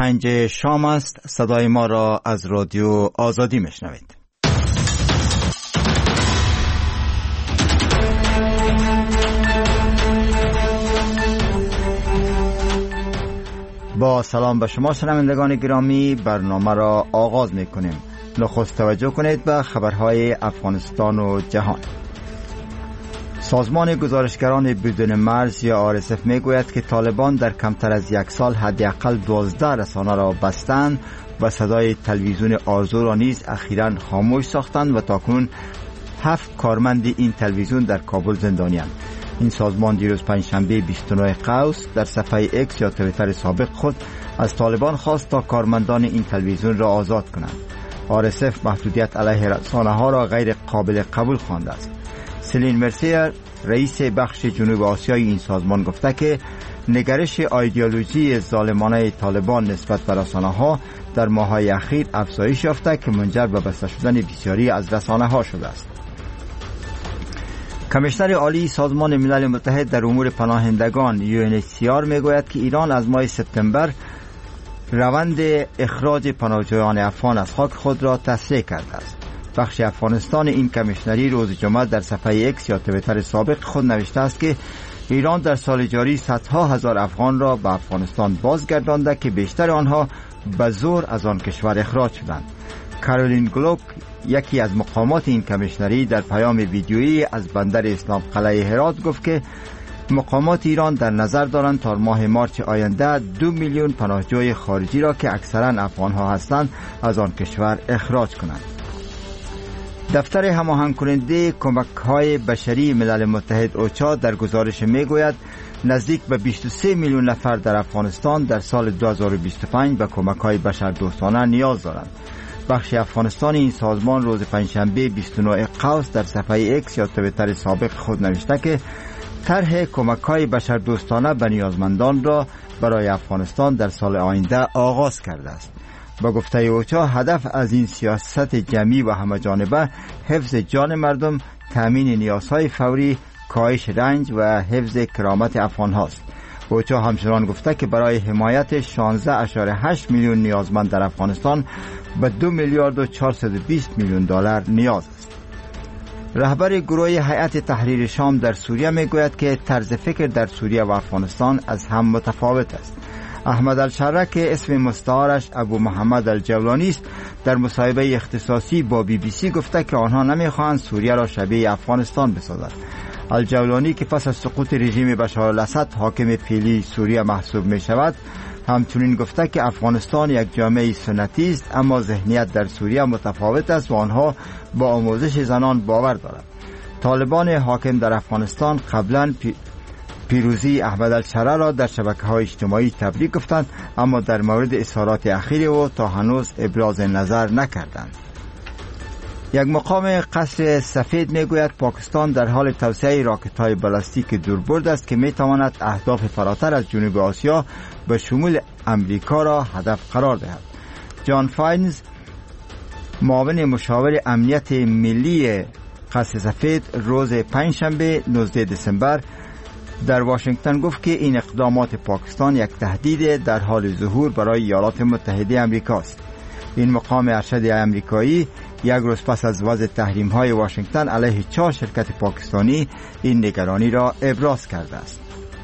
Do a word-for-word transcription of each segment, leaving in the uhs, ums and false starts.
پنج شام است. صدای ما را از رادیو آزادی میشنوید. با سلام به شما شنوندگان گرامی، برنامه را آغاز میکنیم. نخست توجه کنید به خبرهای افغانستان و جهان. سازمان گزارشگران بدون مرز یا آر اس اف میگوید که طالبان در کمتر از یک سال حداقل دوازده رسانه را بستند و صدای تلویزیون آزو را نیز اخیراً خاموش ساختند و تاکنون هفت کارمند این تلویزیون در کابل زندانی‌اند. این سازمان دیروز پنجشنبه بیست و نه قوس در صفحه اکس یا توییتر سابق خود از طالبان خواست تا کارمندان این تلویزیون را آزاد کنند. آر اس اف محدودیت علیه رسانه ها را غیر قابل قبول خوانده است. سلین مرسیر، رئیس بخش جنوب آسیای این سازمان، گفته که نگرش ایدئولوژی ظالمانه طالبان نسبت به رسانه ها در ماه‌های اخیر افزایش یافته که منجر به بسته شدن بسیاری از رسانه ها شده است. کمیشنر عالی سازمان ملل متحد در امور پناهندگان یو ان اچ سی آر میگوید که ایران از ماه سپتامبر روند اخراج پناهجویان افغان از خاک خود را تسریع کرده است. بخش افغانستان این کمیشنری روز جمعه در صفحه اکس یا توییتر سابق خود نوشته است که ایران در سال جاری صدها هزار افغان را به افغانستان بازگردانده که بیشتر آنها به زور از آن کشور اخراج شدند. کارولین گلوک، یکی از مقامات این کمیشنری، در پیام ویدیویی از بندر اسلام قلعه هرات گفت که مقامات ایران در نظر دارند تا ماه مارچ آینده دو میلیون پناهجوی خارجی را که اکثرا افغان ها هستند از آن کشور اخراج کنند. دفتر هماهنگ کننده کمک های بشری ملل متحد اوچا در گزارش میگوید نزدیک به بیست و سه میلیون نفر در افغانستان در سال دو هزار و بیست و پنج به کمک های بشردوستانه نیاز دارند. بخش افغانستان این سازمان روز پنجشنبه بیست و نه قوس در صفحه اکس یا توییتر سابق خود نوشته که طرح کمک‌های بشردوستانه به نیازمندان را برای افغانستان در سال آینده آغاز کرده است. با گفته اوچا هدف از این سیاست جمعی و همه‌جانبه حفظ جان مردم، تامین نیازهای فوری، کاهش رنج و حفظ کرامت افغان هاست. اوچا همچنان گفته که برای حمایت شانزده اشاره هشت میلیون نیازمند در افغانستان به دو میلیارد و چهارصد و بیست میلیون دلار نیاز است. رهبر گروه هیئت تحریر شام در سوریه میگوید که طرز فکر در سوریه و افغانستان از هم متفاوت است. احمد الشرع که اسم مستعارش ابو محمد الجولانی است، در مصاحبه اختصاصی با بی بی سی گفته که آنها نمیخواهند سوریه را شبیه افغانستان بسازند. الجولانی که پس از سقوط رژیم بشار الاسد حاکم فعلی سوریه محسوب می شود، همچنین گفته که افغانستان یک جامعه سنتی است اما ذهنیت در سوریه متفاوت است و آنها با آموزش زنان باور دارند. طالبان حاکم در افغانستان قبلا پیروزی احمد الشرع را در شبکه‌های اجتماعی تبریک گفتند اما در مورد اظهارات اخیر او تا هنوز ابراز نظر نکردند. یک مقام قصر سفید میگوید پاکستان در حال توسعه راکت‌های بالستیک دوربرد است که میتواند اهداف فراتر از جنوب آسیا به شمول امریکا را هدف قرار دهد. جان فاینز، معاون مشاور امنیت ملی قصر سفید، روز پنجشنبه نوزده دسامبر در واشنگتن گفت که این اقدامات پاکستان یک تهدید در حال ظهور برای ایالات متحده آمریکا است. این مقام ارشد امریکایی یک روز پس از وضع تحریم‌های واشنگتن علیه چهار شرکت پاکستانی این نگرانی را ابراز کرده است.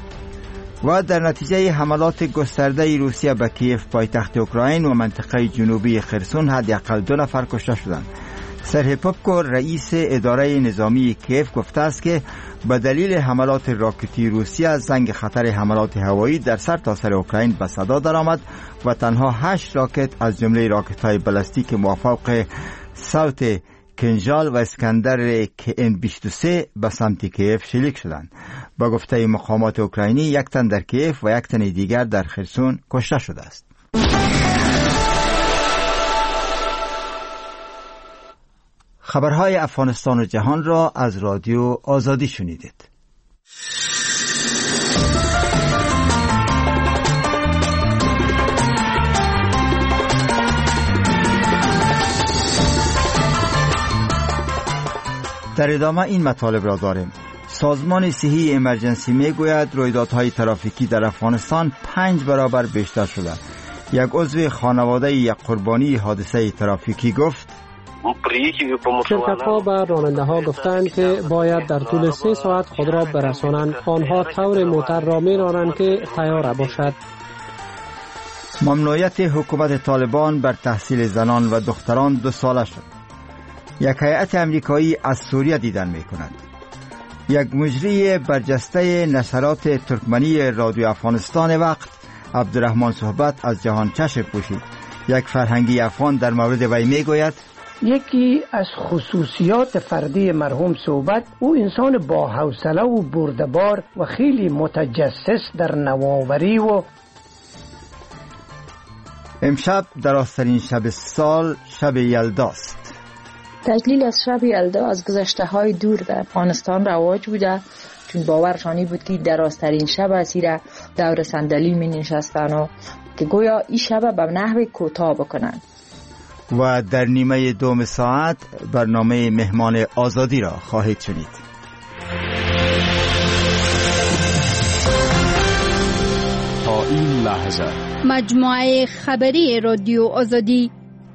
و در نتیجه حملات گسترده روسیه به کیف پایتخت اوکراین و منطقه جنوبی خرسون حداقل دو نفر کشته شدند. سرهی پوپکو، رئیس اداره نظامی کیف، گفته است که به دلیل حملات راکتی روسیه زنگ خطر حملات هوایی در سرتاسر اوکراین به صدا درآمد و تنها هشت راکت از جمله راکت‌های بالستیک موفق صوت کنژال و اسکندر که ان بیست و سه به سمت کیف شلیک شدند. با گفته مقامات اوکراینی یک تن در کیف و یک تن دیگر در خرسون کشته شده است. خبرهای افغانستان و جهان را از رادیو آزادی شنیدید. در ادامه این مطالب را داریم. سازمان صحی امرجنسی میگوید رویدادهای ترافیکی در افغانستان پنج برابر بیشتر شده. یک عضو خانواده یک قربانی حادثه ترافیکی گفت شرکت‌ها به راننده‌ها گفتند که باید در طول سه ساعت خود را برسانند. آنها طور موتر را می‌رانند که تیار باشد. ممنوعیت حکومت طالبان بر تحصیل زنان و دختران دو ساله شد. یک هیئت امریکایی از سوریه دیدن می‌کند. یک مجری برجسته نشرات ترکمنی رادیو افغانستان وقت عبدالرحمن صحبت از جهان چشم پوشید. یک فرهنگی افغان در مورد وی میگوید یکی از خصوصیات فردی مرحوم صحبت، او انسان با حوصله و بردبار و خیلی متجسس در نوآوری و امشب درازترین شب سال شب یلداست. تجلیل از شب یلدا از گذشته های دور در افغانستان رواج بوده، چون باورشانی بود که درازترین شب اسیره دور صندلی می نشستن و که گویا این شب به نحو کوتاه بکنن. و در نیمه دوم ساعت برنامه مهمان آزادی را خواهید شنید. تا این لحظه مجموعه خبری رادیو آزادی.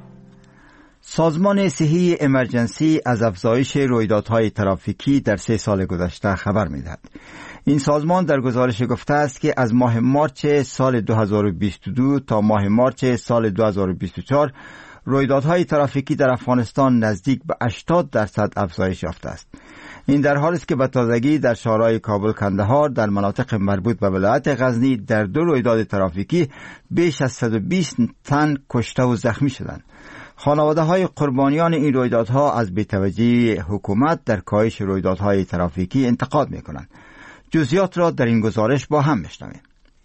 سازمان صحی امرجنسی از افزایش رویدادهای ترافیکی در سه سال گذشته خبر می‌دهد. این سازمان در گزارش گفته است که از ماه مارچ سال دو هزار و بیست و دو تا ماه مارچ سال دو هزار و بیست و چهار رویدادهای ترافیکی در افغانستان نزدیک به هشتاد درصد افزایش یافته است. این در حالی است که به تازگی در شهرهای کابل، کندهار در مناطق مربوط به ولایت غزنی در دو رویداد ترافیکی بیش از صد و بیست تن کشته و زخمی شدند. خانواده های قربانیان این رویدادها از بی‌توجهی حکومت در کاهش رویدادهای ترافیکی انتقاد می‌کنند. جزئیات را در این گزارش با هم می‌شنویم.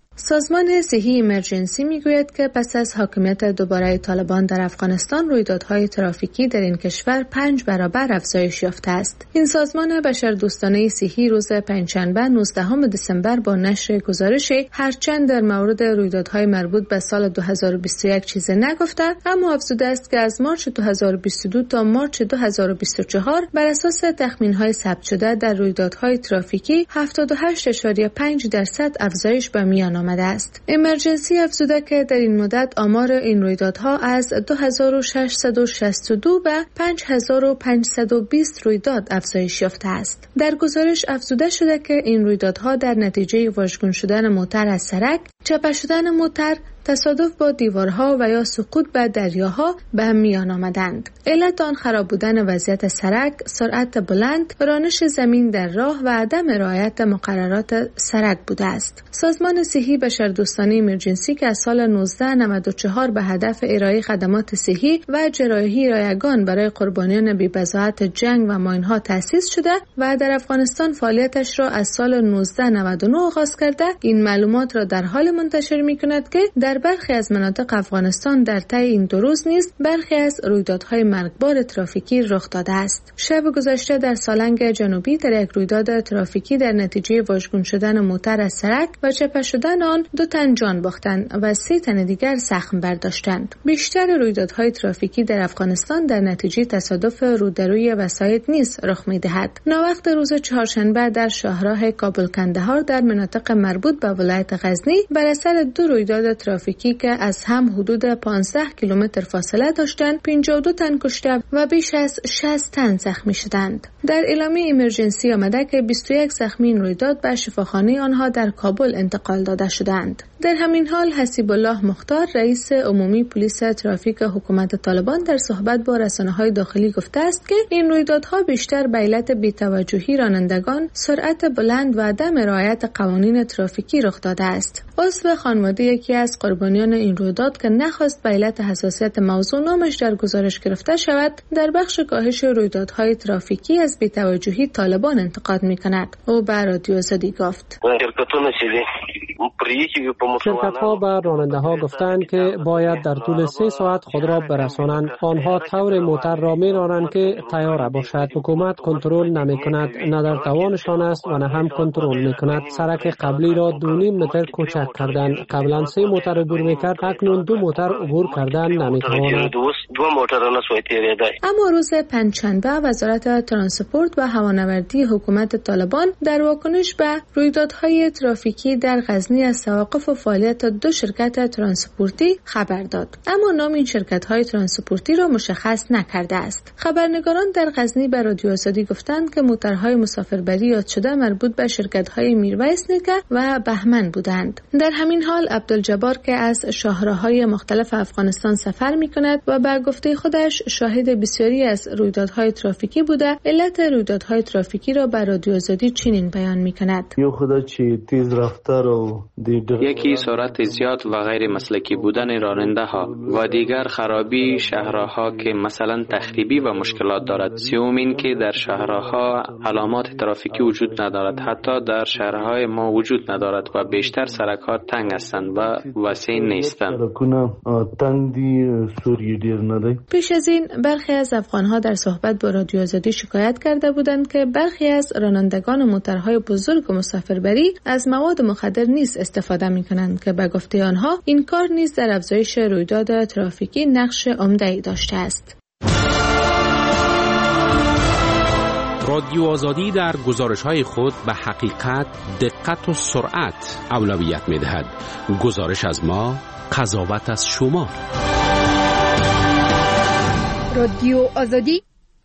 سازمان صحی امرجنسی میگوید که پس از حاکمیت دوباره طالبان در افغانستان رویدادهای ترافیکی در این کشور پنج برابر افزایش یافته است. این سازمان بشردوستانه صحی روز پنجشنبه نوزدهم دسامبر با نشر گزارشی هرچند در مورد رویدادهای مربوط به سال دو هزار و بیست و یک چیزی نگفته، اما افزوده است که از مارچ دو هزار و بیست و دو تا مارچ دو هزار و بیست و چهار بر اساس تخمین‌های ثبت شده در رویدادهای ترافیکی هفتاد و هشت ممیز پنج درصد افزایش به میان آمده است. امرجنسی افزوده که در این مدت آمار این رویدادها از دو هزار و ششصد و شصت و دو به پنج هزار و پانصد و بیست رویداد افزایش یافته است. در گزارش افزوده شده که این رویدادها در نتیجه واژگون شدن موتر از سرک، چپه شدن موتر، تصادف با دیوارها و یا سقوط به دریاها به میان آمدند. علت آن خراب بودن وضعیت سرک، سرعت بلند، رانش زمین در راه و عدم رعایت مقررات سرک بوده است. سازمان صحی بشردوستانه امرجنسی که از سال نوزده نود و چهار به هدف ارائه خدمات صحی و جراحی رایگان برای قربانیان بی‌بضاعت جنگ و ماین‌ها تأسیس شده و در افغانستان فعالیتش را از سال نوزده نود و نه آغاز کرده، این معلومات را در حال منتشر می‌کند که در برخی از مناطق افغانستان در طی این دو روز نیز برخی از رویدادهای مرگبار ترافیکی رخ داده است. شب گذشته در سالنگ جنوبی در یک رویداد ترافیکی در نتیجه واژگون شدن موتر از سرک و چپه شدن آن دو تن جان باختند و سه تن دیگر زخم برداشتند. بیشتر رویدادهای ترافیکی در افغانستان در نتیجه تصادف رودروی وسایط نیز رخ می‌دهد. ناوقت روز چهارشنبه در شاهراه کابل کندهار در مناطق مربوط به ولایت غزنی بر اثر دو رویداد ترافیکی که از هم حدود پانزده کیلومتر فاصله داشتند پنجاه و دو تن کشته و بیش از شصت تن زخمی شدند. در اعلامیه امرجنسی آمده که بیست و یک زخمی این رویداد به شفاخانه آنها در کابل انتقال داده شدند. در همین حال حسیب الله مختار رئیس عمومی پلیس ترافیک حکومت طالبان در صحبت با رسانه‌های داخلی گفته است که این رویدادها بیشتر به علت بی‌توجهی رانندگان، سرعت بلند و عدم رعایت قوانین ترافیکی رخ داده است. عضو خانواده یکی از قربانیان این رویداد که نخواست به علت حساسیت موضوع نامش در گزارش گرفته شود، در بخش کاهش رویدادهای ترافیکی از بی‌توجهی طالبان انتقاد می‌کند. او به رادیو آزادی گفت: شرکت‌ها به راننده‌ها گفتند که باید در طول سه ساعت خود را برسانند. آنها طور موتر را می‌رانند که تیار باشد. حکومت کنترل نمی‌کند، نه در توانشان است و نه هم کنترل می‌کند. سرک قبلی را دو نیم متر کوچک کردند. قبلا سه موتر عبور می‌کرد، اکنون دو موتر عبور کردن نمی‌تواند. اما روز پنجشنبه وزارت ترانسپورت و هوانوردی حکومت طالبان در واکنش به رویدادهای ترافیکی در غزنی غزنی از توقف و فعالیت دو شرکت ترانسپورتی خبر داد، اما نام این شرکت‌های ترانسپورتی را مشخص نکرده است. خبرنگاران در غزنی به رادیو آزادی گفتند که موترهای مسافربری یاد شده مربوط به شرکت‌های میرویس نیکه و بهمن بودند. در همین حال عبدالجبار که از شاهراه‌های مختلف افغانستان سفر می‌کند و به گفته خودش شاهد بسیاری از رویدادهای ترافیکی بوده، علت رویدادهای ترافیکی را به رادیو آزادی چنین بیان می‌کند: یکی سرعت زیاد و غیر مسلکی بودن راننده ها و دیگر خرابی شهرها که مثلا تخریبی و مشکلات دارد. سوم این که در شهرها علامات ترافیکی وجود ندارد، حتی در شهرهای ما وجود ندارد و بیشتر سرک‌ها تنگ هستند و وسیع نیستند. پیش از این برخی از افغان‌ها در صحبت با رادیو آزادی شکایت کرده بودند که برخی از رانندگان موترهای بزرگ و مسافربری از مواد مخدر نیز استفاده می‌کنند که به گفته آنها این کار نیز در افزایش رویداد ترافیکی نقش عمده‌ای داشته است. رادیو آزادی در گزارش‌های خود به حقیقت، دقت و سرعت اولویت می‌دهد. گزارش از ما، قضاوت از شما. رادیو آزادی.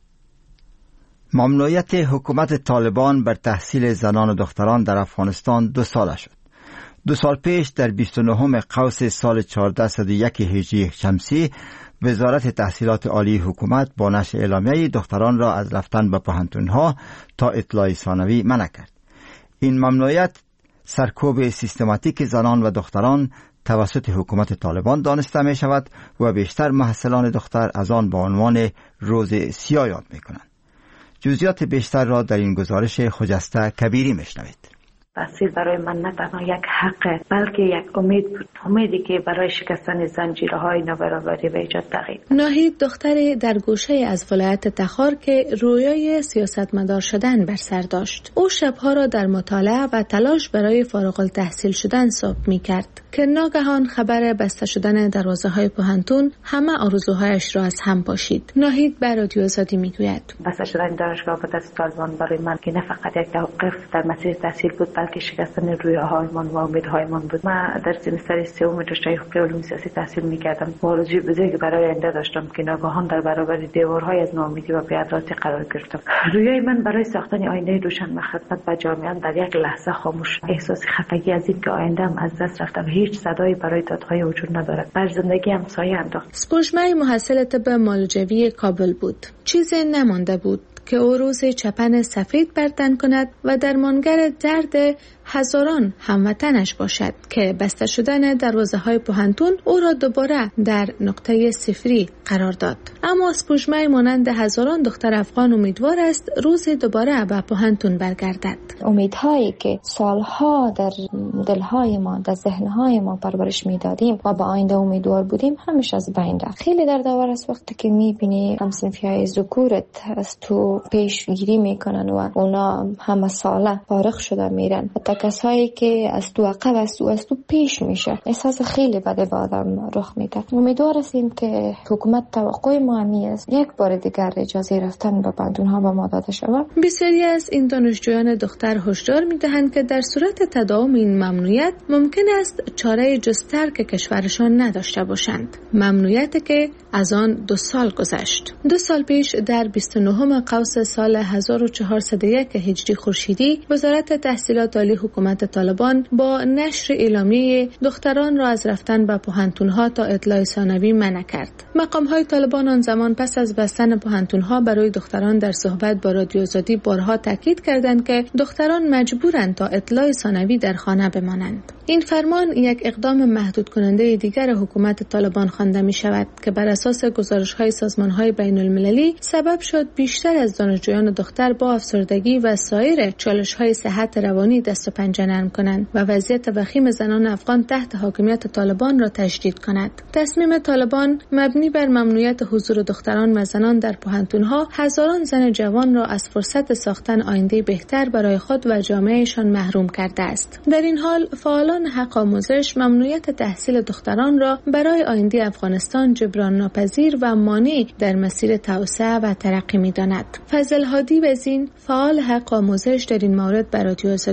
ممنوعیت حکومت طالبان بر تحصیل زنان و دختران در افغانستان دو ساله شد. دو سال پیش در بیست و نهم قوس سال چهارده صد و یک هجری شمسی وزارت تحصیلات عالی حکومت با نشر اعلامیه دختران را از رفتن به پوهنتون‌ها تا اطلاع ثانوی منع کرد. این ممنوعیت سرکوب سیستماتیک زنان و دختران توسط حکومت طالبان دانسته می شود و بیشتر محصلان دختر از آن با عنوان روز سیاه یاد می کنند. جزئیات بیشتر را در این گزارش خجسته کبیری می شنوید. تحصیل برای من نه تنها یک حق بلکه یک امید بود، امیدی که برای شکستن زنجیرهای نابرابری و ایجاد تغییر. ناهید دختری در گوشه از ولایت تخار که رویای سیاستمدار شدن بر سر داشت. او شبها را در مطالعه و تلاش برای فارغ التحصیل شدن صبح می کرد که ناگهان خبر بسته شدن دروازه های پوهنتون همه آرزوهایش را از هم پاشید. ناهید به رادیو آزادی می گوید: بسته شدن دانشگاه به دست طالبان برای من که نه فقط یک توقف در مسیر تحصیل بود بلکه شکستن رویاهایمان و امیدهایمان بود. من در سمستر سوم رشته حقوق علوم سیاسی تحصیل می‌کردم. آرزوی بزرگی برای آینده داشتم که ناگهان در برابر دیوارهای از ناامیدی و بی‌عدالتی قرار گرفتم. رویای من برای ساختن آینده روشن و خدمت به جامعه در یک لحظه خاموش. احساس خفگی از اینکه آینده‌ام از دست رفتم، هیچ صدایی برای دادهای وجود ندارد. بر زندگیم سایه انداخت. سپوږمۍ محصل طب مالجوی کابل بود. چیزی نمانده بود که او روز چپن سفید بر تن کند و درمانگر درد هزاران هموطنش باشد که بسته شدن دروازه های پوهنتون او را دوباره در نقطه صفری قرار داد. اما سپوږمۍ مانند هزاران دختر افغان امیدوار است روزی دوباره به پوهنتون برگردد. امیدهایی که سالها در دلهای ما، در ذهنهای ما پرورش میدادیم و به آینده امیدوار بودیم، همیشه از بین رفت. خیلی دردآور است وقتی که میبینی همسنفیای ذکورت از تو پیشگیری میکنن و اونا همه ساله فارغ شده میرن. حتی کسایی که از تو عقب از تو از تو پیش میشه، احساس خیلی بده به آدم رخ میده. امیدوار هستیم که حکومت توقع ما همی است یک بار دیگر اجازه رفتن به پوهنتون‌ها به ما داده شود. بسیاری از این دانشجویان دختر هشدار میدهند که در صورت تداوم این ممنوعیت ممکن است چاره جز ترک کشورشان نداشته باشند. ممنوعیتی که از آن دو سال گذشت. دو سال پیش در بیست و نهم قوس سال هزار و چهارصد و یک هجری خورشیدی وزارت تحصیلات عالی حکومت طالبان با نشر اعلامیه دختران را از رفتن به پوهنتون‌ها تا اطلاع ثانوی منع کرد. مقام‌های طالبان آن زمان پس از بستن پوهنتون‌ها برای دختران در صحبت با رادیو آزادی بارها تاکید کردند که دختران مجبورند تا اطلاع ثانوی در خانه بمانند. این فرمان یک اقدام محدود کننده دیگر حکومت طالبان خوانده می شود که بر اساس گزارش‌های سازمان‌های بین‌المللی سبب شد بیشتر از دانشجویان دختر با افسردگی و سایر چالش‌های صحت روانی دست و پنجه نرم کنند و وضعیت وخیم زنان افغان تحت حاکمیت طالبان را تشدید کند. تصمیم طالبان مبنی بر ممنوعیت حضور دختران و زنان در پوهنتون‌ها هزاران زن جوان را از فرصت ساختن آینده بهتر برای خود و جامعهشان محروم کرده است. در این حال فعالان حق آموزش ممنوعیت تحصیل دختران را برای آینده افغانستان جبران ناپذیر و مانع در مسیر توسعه و ترقی می‌داند. فضل هادی وزین فعال حق آموزش در این مورد به رادیو آزادی گفت: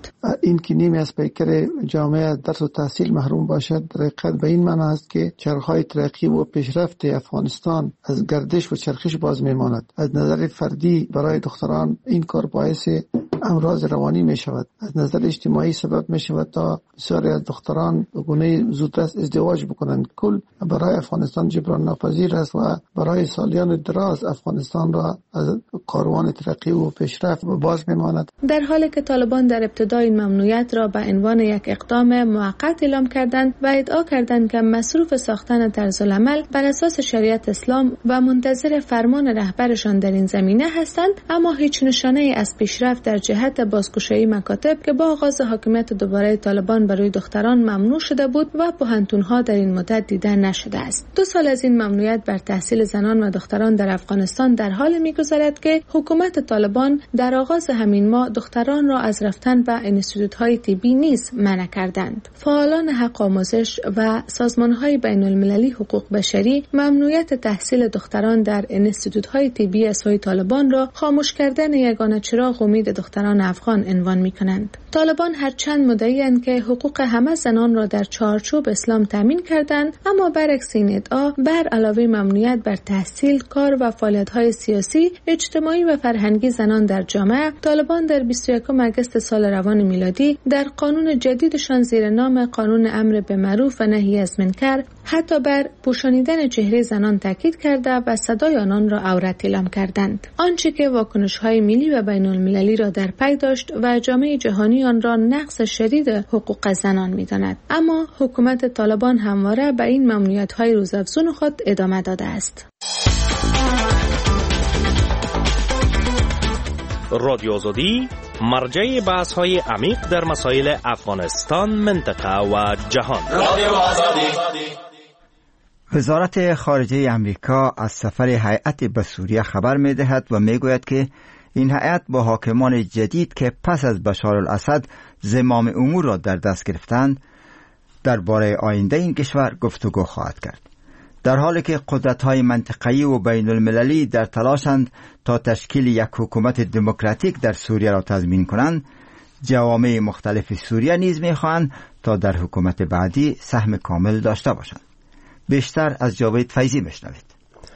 گفت. این که نیمی از پیکر جامعه درس و تحصیل محروم باشد در حقیقت به این معنی است که چرخهای ترقی و پیشرفت افغانستان از گردش و چرخش باز میماند. از نظر فردی برای دختران این کار باعث امراض روانی می شود. از نظر اجتماعی سبب می شود تا بسیاری از دختران به گونه زودرس ازدواج بکنند. کل برای افغانستان جبران ناپذیر است و برای سالیان دراز افغانستان را از کاروان ترقی و پیشرفت باز میماند. در حالی که طالبان در ابتدا این ممنوعیت را به عنوان یک اقدام موقت اعلام کردند و ادعا کردند که مصروف ساختن طرزالعمل بر اساس شریعت اسلام و منتظر فرمان رهبرشان در این زمینه هستند، اما هیچ نشانه از پیشرفت در جهت بازگشایی مکاتب که با آغاز حاکمیت دوباره طالبان بر روی دختران ممنوع شده بود و پوهنتون‌ها در این مدت دیده نشده است. دو سال از این ممنوعیت بر تحصیل زنان و دختران در افغانستان در حال می‌گذرد که حکومت طالبان در آغاز همین ماه دختران را از رفتن به انستیتوت‌های طبی نیز منع کردند. فعالان حق آموزش و سازمان‌های بین‌المللی حقوق بشری ممنوعیت تحصیل دختران در انستیتوت‌های طبی از سوی طالبان را خاموش کردن یگانه چراغ امید دختران افغان عنوان می‌کنند. طالبان هرچند مدعی‌اند که حقوق همه زنان را در چارچوب اسلام تامین کردند، اما برعکس این ادعا بر علاوه ممنوعیت بر تحصیل، کار و فعالیت‌های سیاسی، اجتماعی و فرهنگی زنان در جامعه، طالبان در بیست و یکم آگوست سال روان میلادی در قانون جدیدشان زیر نام قانون امر به معروف و نهی از منکر حتی بر پوشانیدن چهره زنان تاکید کرده و صدای آنان را عورت اعلام کردند. آنچه که واکنش‌های ملی و بین‌المللی را در پی داشت و جامعه جهانی آن را نقض شدید حقوق زنان می‌داند. اما حکومت طالبان همواره به این ممنوعیت‌های روزافزون خود ادامه داده است. رادیو آزادی مرجع بحث‌های عمیق در مسائل افغانستان، منطقه و جهان. رادیو آزادی. وزارت خارجه امریکا از سفر هیئت به سوریه خبر می‌دهد و می‌گوید که این هیئت با حاکمان جدید که پس از بشار الاسد زمام امور را در دست گرفتند درباره آینده این کشور گفتگو خواهد کرد. در حالی که قدرت‌های منطقه‌ای و بین المللی در تلاشند تا تشکیل یک حکومت دموکراتیک در سوریه را تضمین کنند، جوامع مختلف سوریه نیز می‌خواهند تا در حکومت بعدی سهم کامل داشته باشند. بیشتر از جاوید فیضی بشنوید.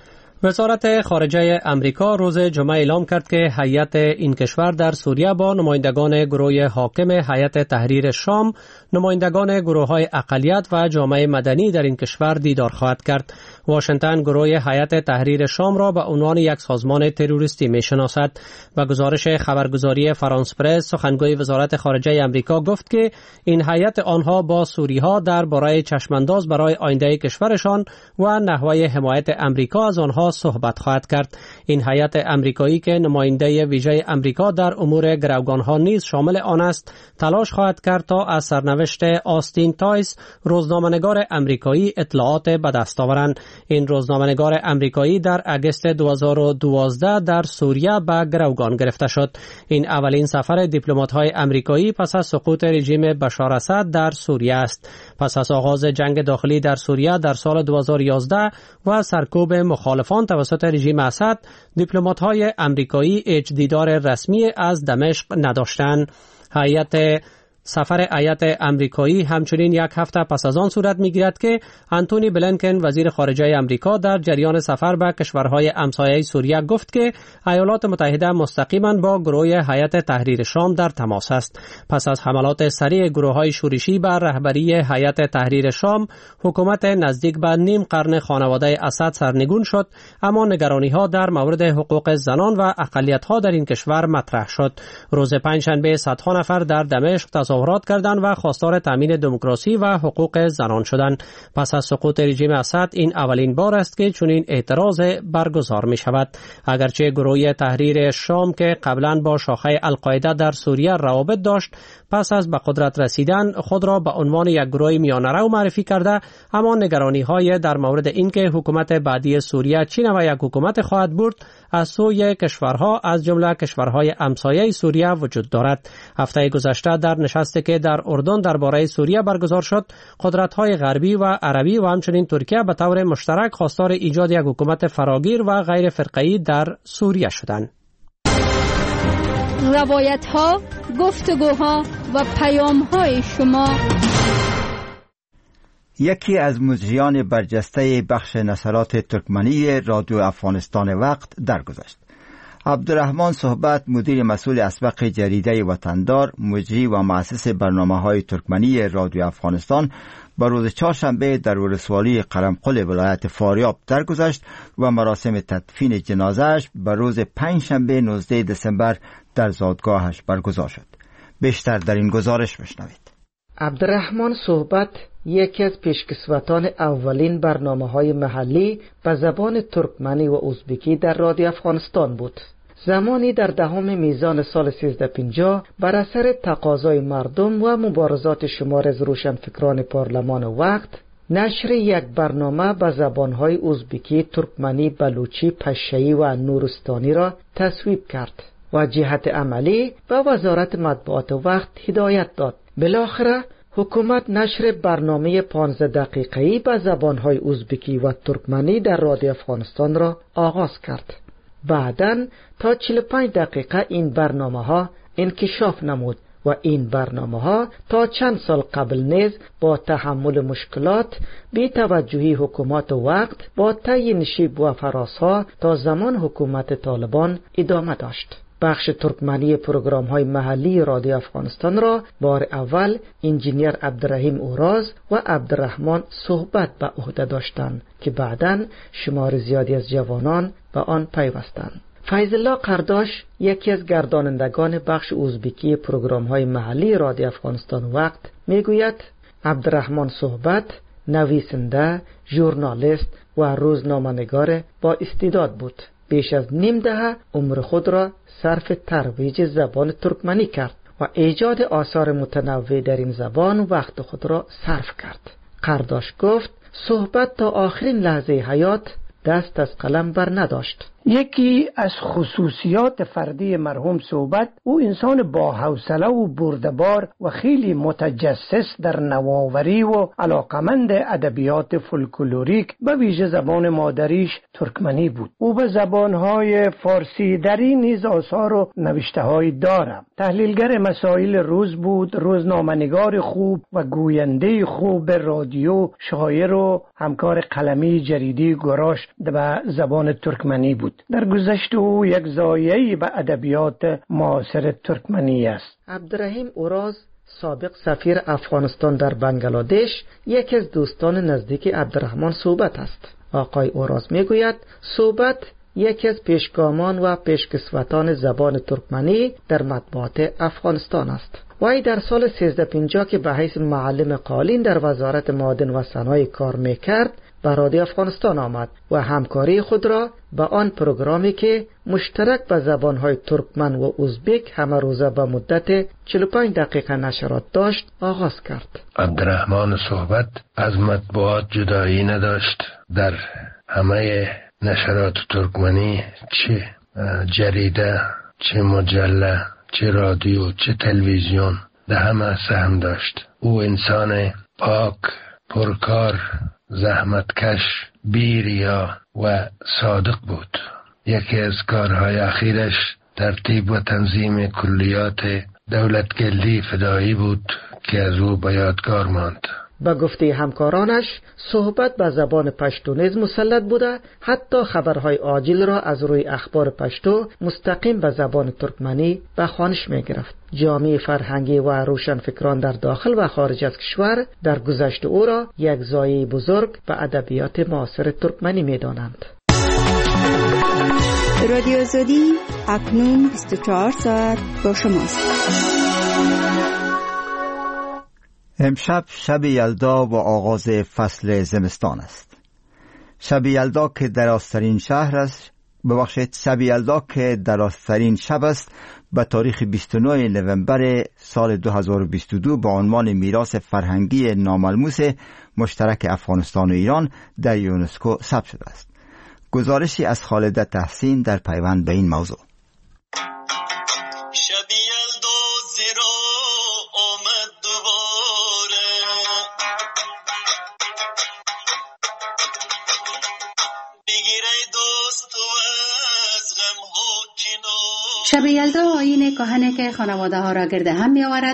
وزارت خارجه امریکا روز جمعه اعلام کرد که هیئت این کشور در سوریه با نمایندگان گروه حاکم هیئت تحریر شام، نمایندگان گروه‌های اقلیت و جامعه مدنی در این کشور دیدار خواهد کرد. واشنگتن گروه هیئت تحریر شام را به عنوان یک سازمان تروریستی می‌شناسد. و گزارش خبرگزاری فرانس پرس سخنگوی وزارت خارجه امریکا گفت که این هیئت آنها با سوری‌ها درباره چشمانداز برای آینده کشورشان و نحوه حمایت امریکا از آنها صحبت خواهد کرد. این هیئت امریکایی که نماینده ویژه امریکا در امور گروگان‌ها نیز شامل آن است، تلاش خواهد کرد تا از سرنوشت آستین تایس، روزنامه‌نگار امریکایی، اطلاعات به دست آورند. این روزنامه‌نگار امریکایی در آگوست دو هزار و دوازده در سوریه به گروگان گرفته شد. این اولین سفر دیپلمات‌های امریکایی پس از سقوط رژیم بشار اسد در سوریه است. پس از آغاز جنگ داخلی در سوریه در سال دو هزار و یازده و سرکوب مخالفان توسط رژیم اسد، دیپلمات‌های امریکایی هیچ دیدار رسمی از دمشق نداشتند. هیئت سفر هیئت امریکایی همچنین یک هفته پس از آن صورت می‌گیرد که آنتونی بلینکن وزیر خارجه امریکا در جریان سفر به کشورهای همسایه سوریه گفت که ایالات متحده مستقیما با گروه هیئت تحریر شام در تماس است. پس از حملات سریع گروه‌های شورشی بر رهبری هیئت تحریر شام، حکومت نزدیک به نیم قرن خانواده اسد سرنگون شد، اما نگرانی‌ها در مورد حقوق زنان و اقلیت‌ها در این کشور مطرح شد. روز پنجشنبه صدها نفر در دمشق تظاهرات کردند و خواستار تامین دموکراسی و حقوق زنان شدند. پس از سقوط رژیم اسد این اولین بار است که چنین اعتراض برگزار می شود. اگرچه گروه تحریر شام که قبلا با شاخه القاعده در سوریه روابط داشت، پس از به قدرت رسیدن خود را به عنوان یک گروه میانه‌رو معرفی کرده، اما نگرانی‌های در مورد اینکه حکومت بعدی سوریه چه نوع یک حکومت خواهد بود از سوی کشورها از جمله کشورهای همسایه سوریه وجود دارد. هفته گذشته در نشستی که در اردن درباره سوریه برگزار شد، قدرت‌های غربی و عربی و همچنین ترکیه به طور مشترک خواستار ایجاد یک حکومت فراگیر و غیر فرقه‌ای در سوریه شدند. روایت‌ها، گفتگوها و پیام های شما. یکی از مجریان برجسته بخش نشرات ترکمنی رادیو افغانستان وقت درگذشت. عبدالرحمن صحبت، مدیر مسئول اسبق جریده وطندار، مجری و مؤسس برنامه‌های ترکمنی رادیو افغانستان، با روز چهارشنبه در ولسوالی قرمقل ولایت فاریاب درگذشت و مراسم تدفین جنازه‌اش به روز پنجشنبه نوزدهم دسامبر در زادگاهش برگزار شد. بیشتر در این گزارش بشنوید. عبدالرحمن صحبت یکی از پیشکسوتان اولین برنامه‌های محلی به زبان ترکمنی و ازبکی در رادیو افغانستان بود. زمانی در دهم میزان سال سیزده پنجاه بر اثر تقاضای مردم و مبارزات شمار از روشنفکران پارلمان وقت، نشر یک برنامه به زبان‌های ازبکی، ترکمنی، بلوچی، پشه‌ای و نورستانی را تصویب کرد و جهت عملی به وزارت مطبوعات وقت هدایت داد. بالاخره حکومت نشر برنامه پانزده دقیقه‌ای به زبان‌های ازبکی و ترکمنی در رادیو افغانستان را آغاز کرد. بعداً تا چهل و پنج دقیقه این برنامه‌ها انکشاف نمود و این برنامه‌ها تا چند سال قبل نیز با تحمل مشکلات، بی توجهی حکومت وقت با طی نشیب و فراس‌ها تا زمان حکومت طالبان ادامه داشت. بخش ترکمنی پروگرام‌های محلی رادیو افغانستان را بار اول انجینیر عبدالرحیم اوراز و عبدالرحمن صحبت به عهده داشتند که بعداً شمار زیادی از جوانان به آن پیوستند. فیض الله قرداش، یکی از گردانندگان بخش ازبکی پروگرام‌های محلی رادیو افغانستان وقت، میگوید عبدالرحمن صحبت نویسنده، ژورنالیست و روزنامه‌نگار با استعداد بود. بیش از نیم دهه عمر خود را صرف ترویج زبان ترکمنی کرد و ایجاد آثار متنوع در این زبان وقت خود را صرف کرد. قرداش گفت صحبت تا آخرین لحظه حیات دست از قلم بر نداشت. یکی از خصوصیات فردی مرحوم صحبت، او انسان با حوصله و بردبار و خیلی متجسس در نوآوری و علاقمند ادبیات فولکلوریک به ویژه زبان مادریش ترکمنی بود. او به زبانهای فارسی دری نیز آثار و نوشته‌های دارد. تحلیلگر مسائل روز بود، روزنامه‌نگار خوب و گوینده خوب رادیو، شاعر و همکار قلمی جریده گراش به زبان ترکمنی بود. در گذشته او یک زایه‌ای به ادبیات معاصر ترکمنی است. عبدالرحیم اوراز، سابق سفیر افغانستان در بنگلادش، یکی از دوستان نزدیک عبدالرحمن صحبت است. آقای اوراز میگوید صحبت یکی از پیشگامان و پیشکسوتان زبان ترکمنی در مطبوعات افغانستان است. وی در سال سیزده پنجاه که به حیث معلم قالین در وزارت معادن و صنایع کار میکرد، به رادیو افغانستان آمد و همکاری خود را به آن پروگرامی که مشترک به زبانهای ترکمن و ازبک همه روزه به مدت چهل و پنج دقیقه نشرات داشت آغاز کرد. عبدالرحمن صحبت از مطبوعات جدایی نداشت. در همه نشرات ترکمنی، چه جریده، چه مجله، چه رادیو، چه تلویزیون، در همه سهم داشت. او انسان پاک، پرکار، زحمتکش، بی‌ریا و صادق بود. یکی از کارهای اخیرش ترتیب و تنظیم کلیات دولتگردی فدایی بود که از او به یادگار ماند. با گفته همکارانش صحبت به زبان پشتو نیز مسلط بوده، حتی خبرهای عاجل را از روی اخبار پشتو مستقیم به زبان ترکمنی به خوانش می گرفت. جامعه فرهنگی و روشنفکران در داخل و خارج از کشور در گذشته او را یک زایه بزرگ به ادبیات معاصر ترکمنی می دانند. رادیو آزادی اکنون بیست و چهار ساعت با شماست. امشب شب یلدا و آغاز فصل زمستان است. شب یلدا که درازترین شهر است، ببخشید شب یلدا که درازترین شب است، به تاریخ بیست و نه نوامبر سال دو هزار و بیست و دو به عنوان میراث فرهنگی ناملموس مشترک افغانستان و ایران در یونسکو ثبت شده است. گزارشی از خالده تحسین در پیوند به این موضوع. شب یلدا آیین کهنه که خانواده ها را گرد هم می آورد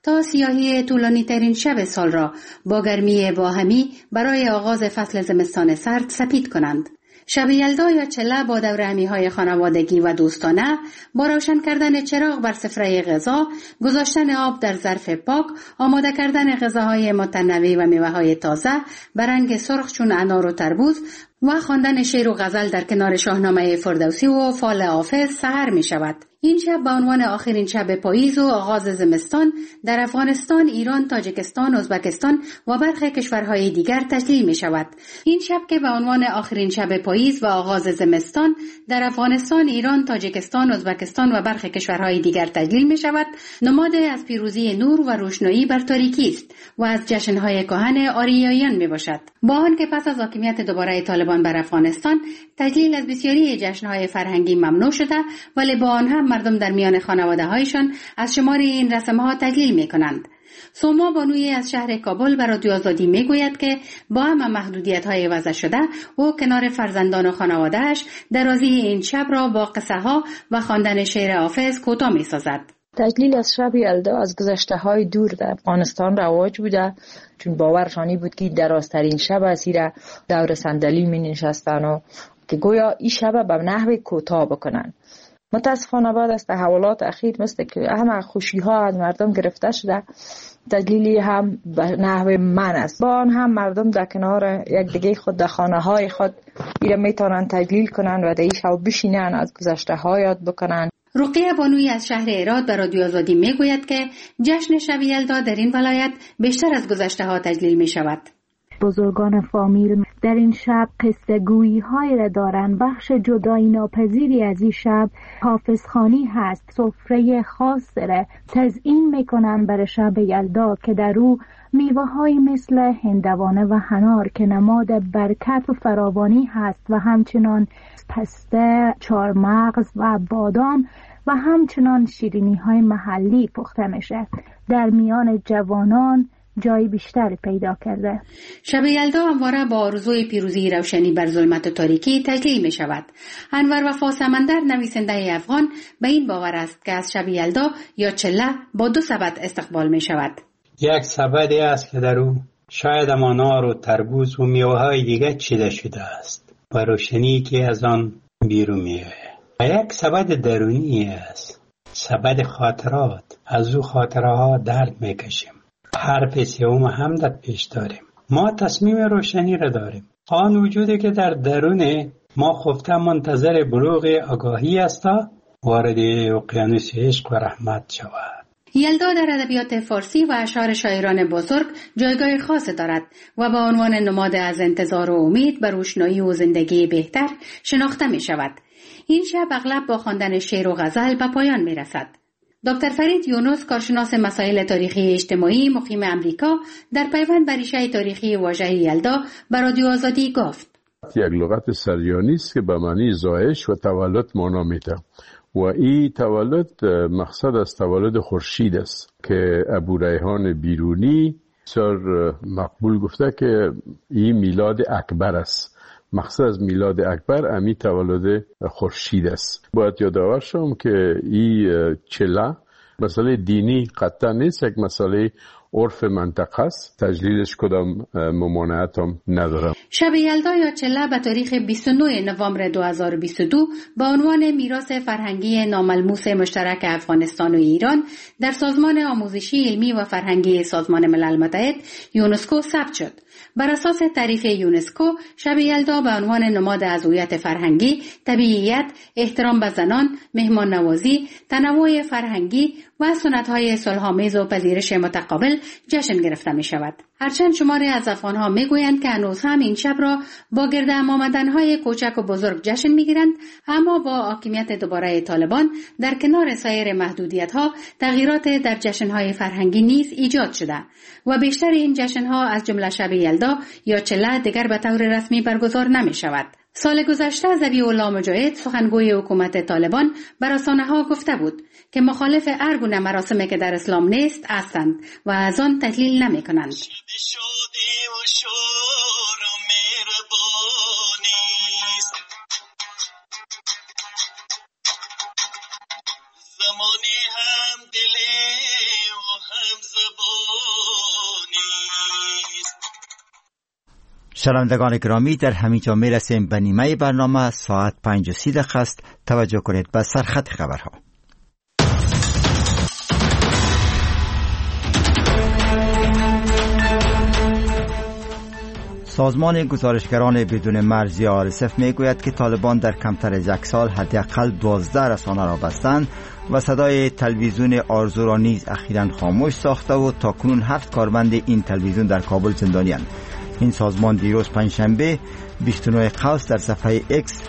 تا سیاهی طولانی ترین شب سال را با گرمی باهمی برای آغاز فصل زمستان سرد سپید کنند. شب یلدا یا چله با دورهمی های خانوادگی و دوستانه، با روشن کردن چراغ بر سفره غذا، گذاشتن آب در ظرف پاک، آماده کردن غذاهای متنوع و میوه‌های تازه به رنگ سرخ چون انار و تربوز و خواندن شعر و غزل در کنار شاهنامه فردوسی و فال حافظ سحر می شود. این شب به عنوان آخرین شب پاییز و آغاز زمستان در افغانستان، ایران، تاجیکستان، ازبکستان و برخی کشورهای دیگر تجلیل می شود. این شب که به عنوان آخرین شب پاییز و آغاز زمستان در افغانستان، ایران، تاجیکستان، ازبکستان و برخی کشورهای دیگر تجلیل می شود، نماد از پیروزی نور و روشنایی بر تاریکی است و از جشنهای کهن آریاییان می باشد. با آنکه پس از حاکمیت دوباره طالبان بر افغانستان تجلیل از بسیاری جشنهای فرهنگی ممنوع شده، ولی با آن هم مردم در میان خانواده‌هایشان از شمار این رسم‌ها تجلیل می‌کنند. سوما بانوی از شهر کابل به رادیو آزادی میگوید که با هم محدودیت‌های وضع شده او کنار فرزندان و خانواده‌اش درازی این شب را با قصه‌ها و خواندن شعر حافظ کوتاه می‌سازد. تجلیل از شب یلدا از گذشته‌های دور در افغانستان رواج بوده، چون باورشانی بود که درازترین شب است را دور صندلی می‌نشستن و که گویا این شب به نحو کوتاه بکنن. متاسفانه بعد از تحولات اخیر مثل که همه خوشی ها از مردم گرفته شده، تجلیلی هم به نحو من است. با آن هم مردم در کنار یک دیگه خود در خانه های خود ایره میتونن تجلیل کنن و در این شب بشینن از گذشته ها یاد بکنن. رقیه بانوی از شهر هرات به رادیو آزادی میگوید که جشن شب یلدا در این ولایت بیشتر از گذشته ها تجلیل می شود. بزرگان فامیل در این شب قصه گویی های را دارند. بخش جدایی ناپذیری از این شب حافظخوانی هست. سفره خاص را تزیین میکنن برای شب یلدا که در او میوه های مثل هندوانه و حنار که نماد برکت و فراوانی هست و همچنان پسته، چارمغز و بادام و همچنان شیرینی های محلی پخته میشه. در میان جوانان جای بیشتر پیدا کرده. شب یلدا همواره با آرزوی پیروزی روشنی بر ظلمت و تاریکی تجلیل می شود. انور وفا سمندر نویسنده افغان به این باور است که از شب یلدا یا چله با دو سبد استقبال می شود. یک سبدی است که در او شاید انار و تربوز و میوه‌های دیگر چیده شده است و روشنی که از آن بیرون می آید. و یک سبد درونی است، سبد خاطرات. از او خاطرها درد می کشیم. حرف سیوم هم در پیش داریم. ما تصمیم روشنی را داریم. آن وجودی که در درون ما خفته منتظر بلوغ آگاهی است تا وارد اقیانوس عشق و رحمت شود. یلدا در ادبیات فارسی و اشعار شاعران بزرگ جایگاه خاص دارد و با عنوان نماد از انتظار و امید بر روشنایی و زندگی بهتر شناخته می شود. این شب اغلب با خواندن شعر و غزل به پایان می رسد. دکتر فرید یونس، کارشناس مسائل تاریخی اجتماعی مقیم امریکا، در پیوند بر ریشه تاریخی واژه یلدا به رادیو آزادی گفت: یک لغت سریانی است که به معنی زایش و تولد معنا میده و این تولد مقصد از تولد خورشید است که ابو ریحان بیرونی سر مقبول گفته که این میلاد اکبر است. مقصد از میلاد اکبر امی تولد خورشید است. باید یادآور شم که این چله مسئله دینی قطعا نیست، یک مسئله عرف منطقه است. تجلیلش کدام ممانعت هم ندارم. شب یلدا یا چله به تاریخ بیست و نه نوامبر دو هزار و بیست و دو با عنوان میراث فرهنگی ناملموس مشترک افغانستان و ایران در سازمان آموزشی علمی و فرهنگی سازمان ملل متحد یونسکو ثبت شد. بر اساس تعریف یونسکو، شب یلدا به عنوان نماد از هویت فرهنگی، طبیعیت، احترام به زنان، مهمان نوازی، تنوع فرهنگی و سنت‌های صلح‌آمیز و پذیرش متقابل جشن گرفته می شود. هرچند شماری از افغان‌ها می گویند که هنوز هم این شب را با گرد هم آمدن‌های کوچک و بزرگ جشن می گیرند، اما با حاکمیت دوباره طالبان در کنار سایر محدودیت‌ها تغییرات در جشن‌های فرهنگی نیز ایجاد شده و بیشتر این جشن‌ها از جمله شب یلدا یا چله دیگر به طور رسمی برگزار نمی شود. سال گذشته ذبیح الله مجاهد، سخنگوی حکومت طالبان، بر رسانه‌ها گفته بود که مخالف هر گونه مراسمی که در اسلام نیست هستند و از آن تحلیل نمی‌کنند. زمانی هم دلی و هم شنوندگان گرامی، در همین جا می رسیم به نیمه برنامه. ساعت پنج و سی دقیقه است. توجه کنید به سرخط خبرها. سازمان گزارشگران بدون مرز یا آر اس اف می گوید که طالبان در کمتر از یک سال حداقل دوازده رسانه را بستند و صدای تلویزیون آرزو را نیز اخیراً خاموش ساخته و تاکنون هفت کارمند این تلویزیون در کابل زندانی‌اند. این سازمان دیروز پنجشنبه بیست و نه قوس در صفحه ایکس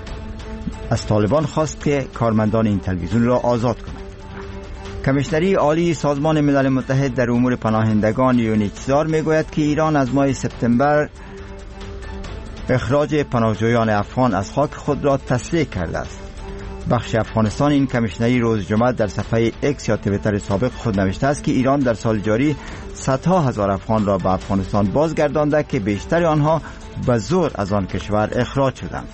از طالبان خواست که کارمندان این تلویزیون را آزاد کنند. کمیشنری عالی سازمان ملل متحد در امور پناهندگان یو ان اچ سی آر میگوید که ایران از ماه سپتامبر اخراج پناهجویان افغان از خاک خود را تسریع کرده است. بخش افغانستان این کمیشنری روز جمعه در صفحه ایکس یا توییتر سابق خود نوشته است که ایران در سال جاری صدها هزار افغان را به افغانستان بازگردانده که بیشتر آنها به زور از آن کشور اخراج شدند.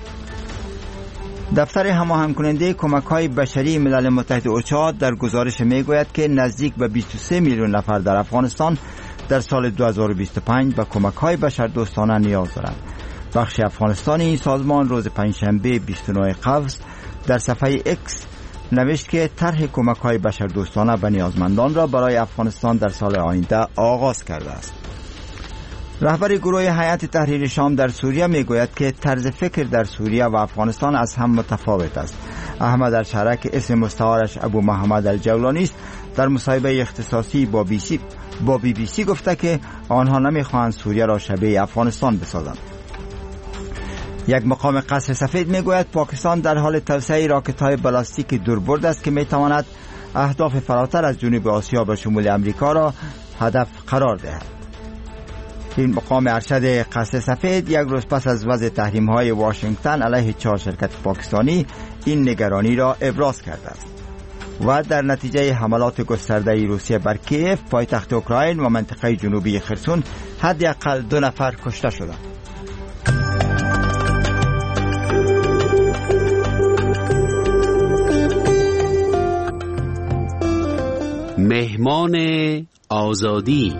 دفتر هماهنگ کننده کمک‌های بشری ملل متحد اوچا در گزارش میگوید که نزدیک به بیست و سه میلیون نفر در افغانستان در سال دو هزار و بیست و پنج به کمک‌های بشردوستانه نیاز دارند. بخش افغانستان این سازمان روز پنجشنبه بیست و نه قوس در صفحه ایکس نوشت که طرح کمک‌های بشردوستانه به نیازمندان را برای افغانستان در سال آینده آغاز کرده است. رهبر گروه هیئت تحریر شام در سوریه میگوید که طرز فکر در سوریه و افغانستان از هم متفاوت است. احمد الشرع که اسم مستعارش ابو محمد الجولانی است در مصاحبه اختصاصی با بی سی با بی بی سی گفته که آنها نمیخواهند سوریه را شبیه افغانستان بسازند. یک مقام قصر سفید میگوید پاکستان در حال توسعه راکت‌های بالاستیک دوربرد است که میتواند اهداف فراتر از جنوب آسیا به شمول امریکا را هدف قرار دهد. این مقام ارشد قصر سفید یک روز پس از وضع تحریم‌های واشنگتن علیه چهار شرکت پاکستانی این نگرانی را ابراز کرده است و در نتیجه حملات گسترده روسیه بر کیف پایتخت اوکراین و منطقه جنوبی خرسون حداقل دو نفر کشته شدند. مهمان آزادی.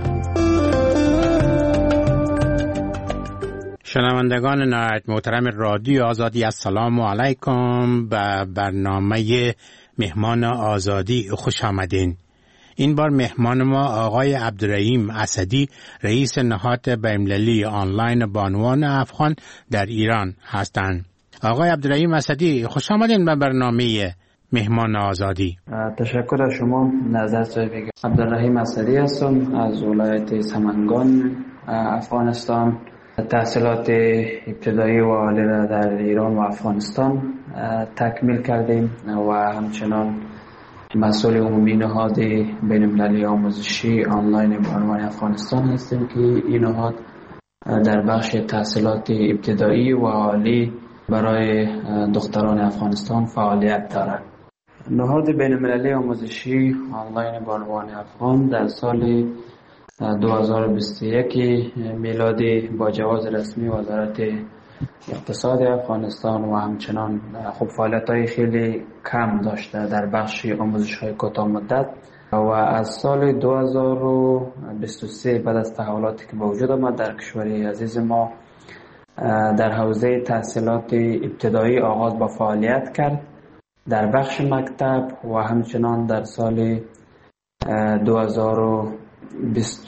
شنوندگان نهایت محترم رادیو آزادی، السلام علیکم. به برنامه مهمان آزادی خوش آمدین. این بار مهمان ما آقای عبدالرحیم اسدی، رئیس نهاد بین‌المللی آنلاین بانوان افغان در ایران هستند. آقای عبدالرحیم اسدی، خوش آمدین به برنامه مهمان آزادی. تشکر از شما. نظر صاحب عبدالرحیم اسدی هستم از ولایت سمنگان افغانستان. تحصیلات ابتدایی و عالی را در ایران و افغانستان تکمیل کردیم و همچنان مسئول عمومی نهاد بین‌المللی آموزشی آنلاین بانوان افغانستان هستیم که این نهاد در بخش تحصیلات ابتدایی و عالی برای دختران افغانستان فعالیت دارد. نهاد بین‌المللی آموزشی آنلاین بانوان افغان در سال دو هزار و بیست و یک میلادی با جواز رسمی وزارت اقتصاد افغانستان و همچنان خب فعالیت‌های خیلی کم داشته در بخش آموزش‌های کوتاه مدت و از سال دو هزار و بیست و سه بعد از تحولاتی که به وجود آمد در کشور عزیز ما در حوزه تحصیلات ابتدایی آغاز با فعالیت کرد در بخش مکتب و همچنان در سال دو هزار و بیست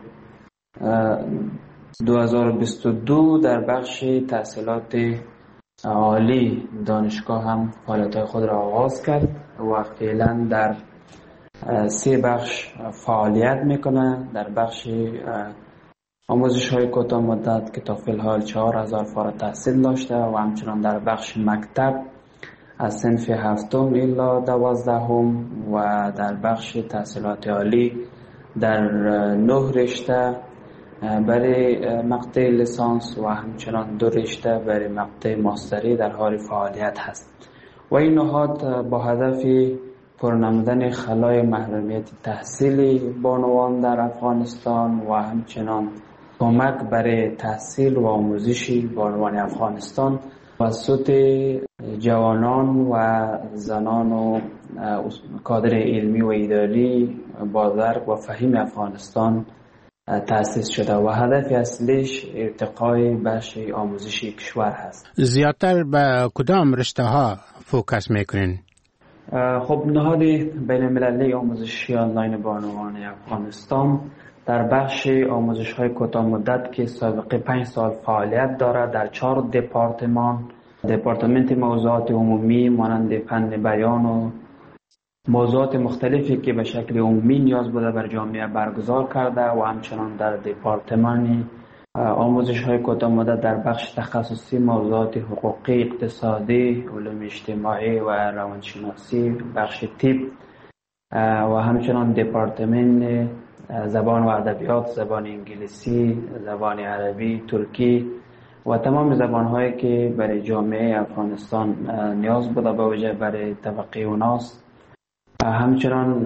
و دو در بخش تحصیلات عالی دانشگاه هم فعالیت‌های خود را آغاز کرد و فعلا در سه بخش فعالیت میکنه. در بخش آموزش های کوتاه مدت که تا فی الحال چهار هزار فارغ التحصیل داشته و همچنان در بخش مکتب از صنف هفتم الی دوازدهم و در بخش تحصیلات عالی در نه رشته برای مقطع لیسانس و همچنان دو رشته برای مقطع ماستری در حال فعالیت هست و این نهاد با هدف پرنمودن خلای محرومیت تحصیلی بانوان در افغانستان و همچنان کمک برای تحصیل و آموزش بانوان افغانستان توسط جوانان و زنان و کادر علمی و اداری با درک و فهم افغانستان تأسیس شده و هدف اصلیش ارتقای بخش آموزشی کشور هست. زیادتر به کدام رشته ها فوکس میکنین؟ خب نهاد بین المللی آموزشی آنلاین بانوان افغانستان در بخش آموزش های کوتاه مدت که سابقه پنج سال فعالیت دارد در چهار دپارتمان، دپارتمنت موضوعات عمومی مانند فن بیان و موضوعات مختلفی که به شکل عمومی نیاز بوده بر جامعه برگزار کرده و همچنان در دپارتمان آموزش های کوتاه مدت در بخش تخصصی موضوعات حقوقی، اقتصادی، علوم اجتماعی و روانشناسی، بخش طب و همچنان دپارتمان زبان و ادبیات، زبان انگلیسی، زبان عربی، ترکی و تمام زبان‌هایی که برای جامعه افغانستان نیاز بوده به وجه برای طبقه اوناست. همچنان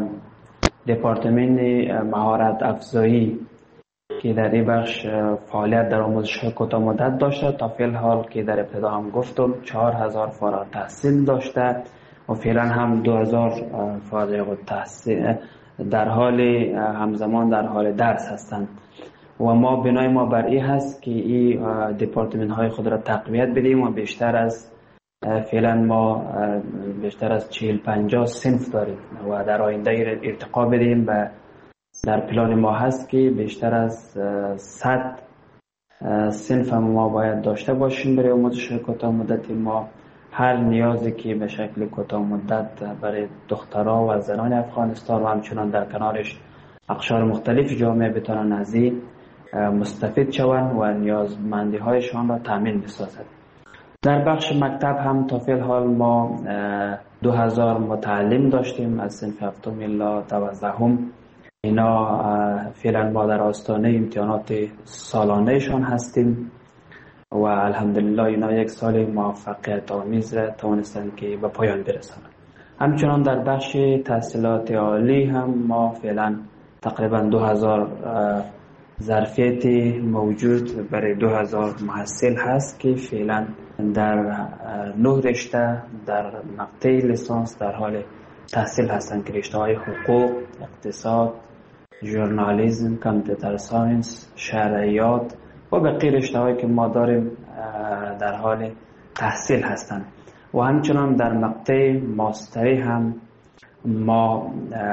دپارتمان مهارت افزایی که در این بخش فعالیت در آموزش کوتاه مدت داشته تا فعل حال که در ابتدا هم گفتم چهار هزار فارغ التحصیل داشته و فعلا هم دو هزار فارغ التحصیل در حال همزمان در حال درس هستند و ما بنای ما بر این هست که این دپارتمان های خود را تقویت بدیم و بیشتر از فعلا ما بیشتر از چهل پنجاه صنف داریم و در آینده ارتقا بدیم و در پلان ما هست که بیشتر از صد صنف ما باید داشته باشیم برای آموزش کوتاه مدت. ما هر نیازی که به شکل کوتاه مدت برای دخترها و زنان افغانستان و همچنان در کنارش اقشار مختلف جامعه بتوانند از این مستفید شوند و نیازمندی هایشان را تامین بسازد. در بخش مکتب هم تا فعل حال ما دو هزار متعلم داشتیم از صنف هفتم الی دوازدهم. اینا فعلا ما در آستانه امتحانات سالانهشان هستیم و الحمدلله اینا یک سال موفقیت آمیز را توانستند که به پایان برسانند. همچنان در بخش تحصیلات عالی هم ما فعلا تقریبا دو هزار ظرفیت موجود برای دو هزار محصل هست که فعلا در نه رشته در مقطع لیسانس در حال تحصیل هستند که رشته های حقوق، اقتصاد، ژورنالیسم، کامپیوتر ساینس، شرعیات و بقیه رشته هایی که ما داریم در حال تحصیل هستند و همچنان در مقطع ماستری هم ما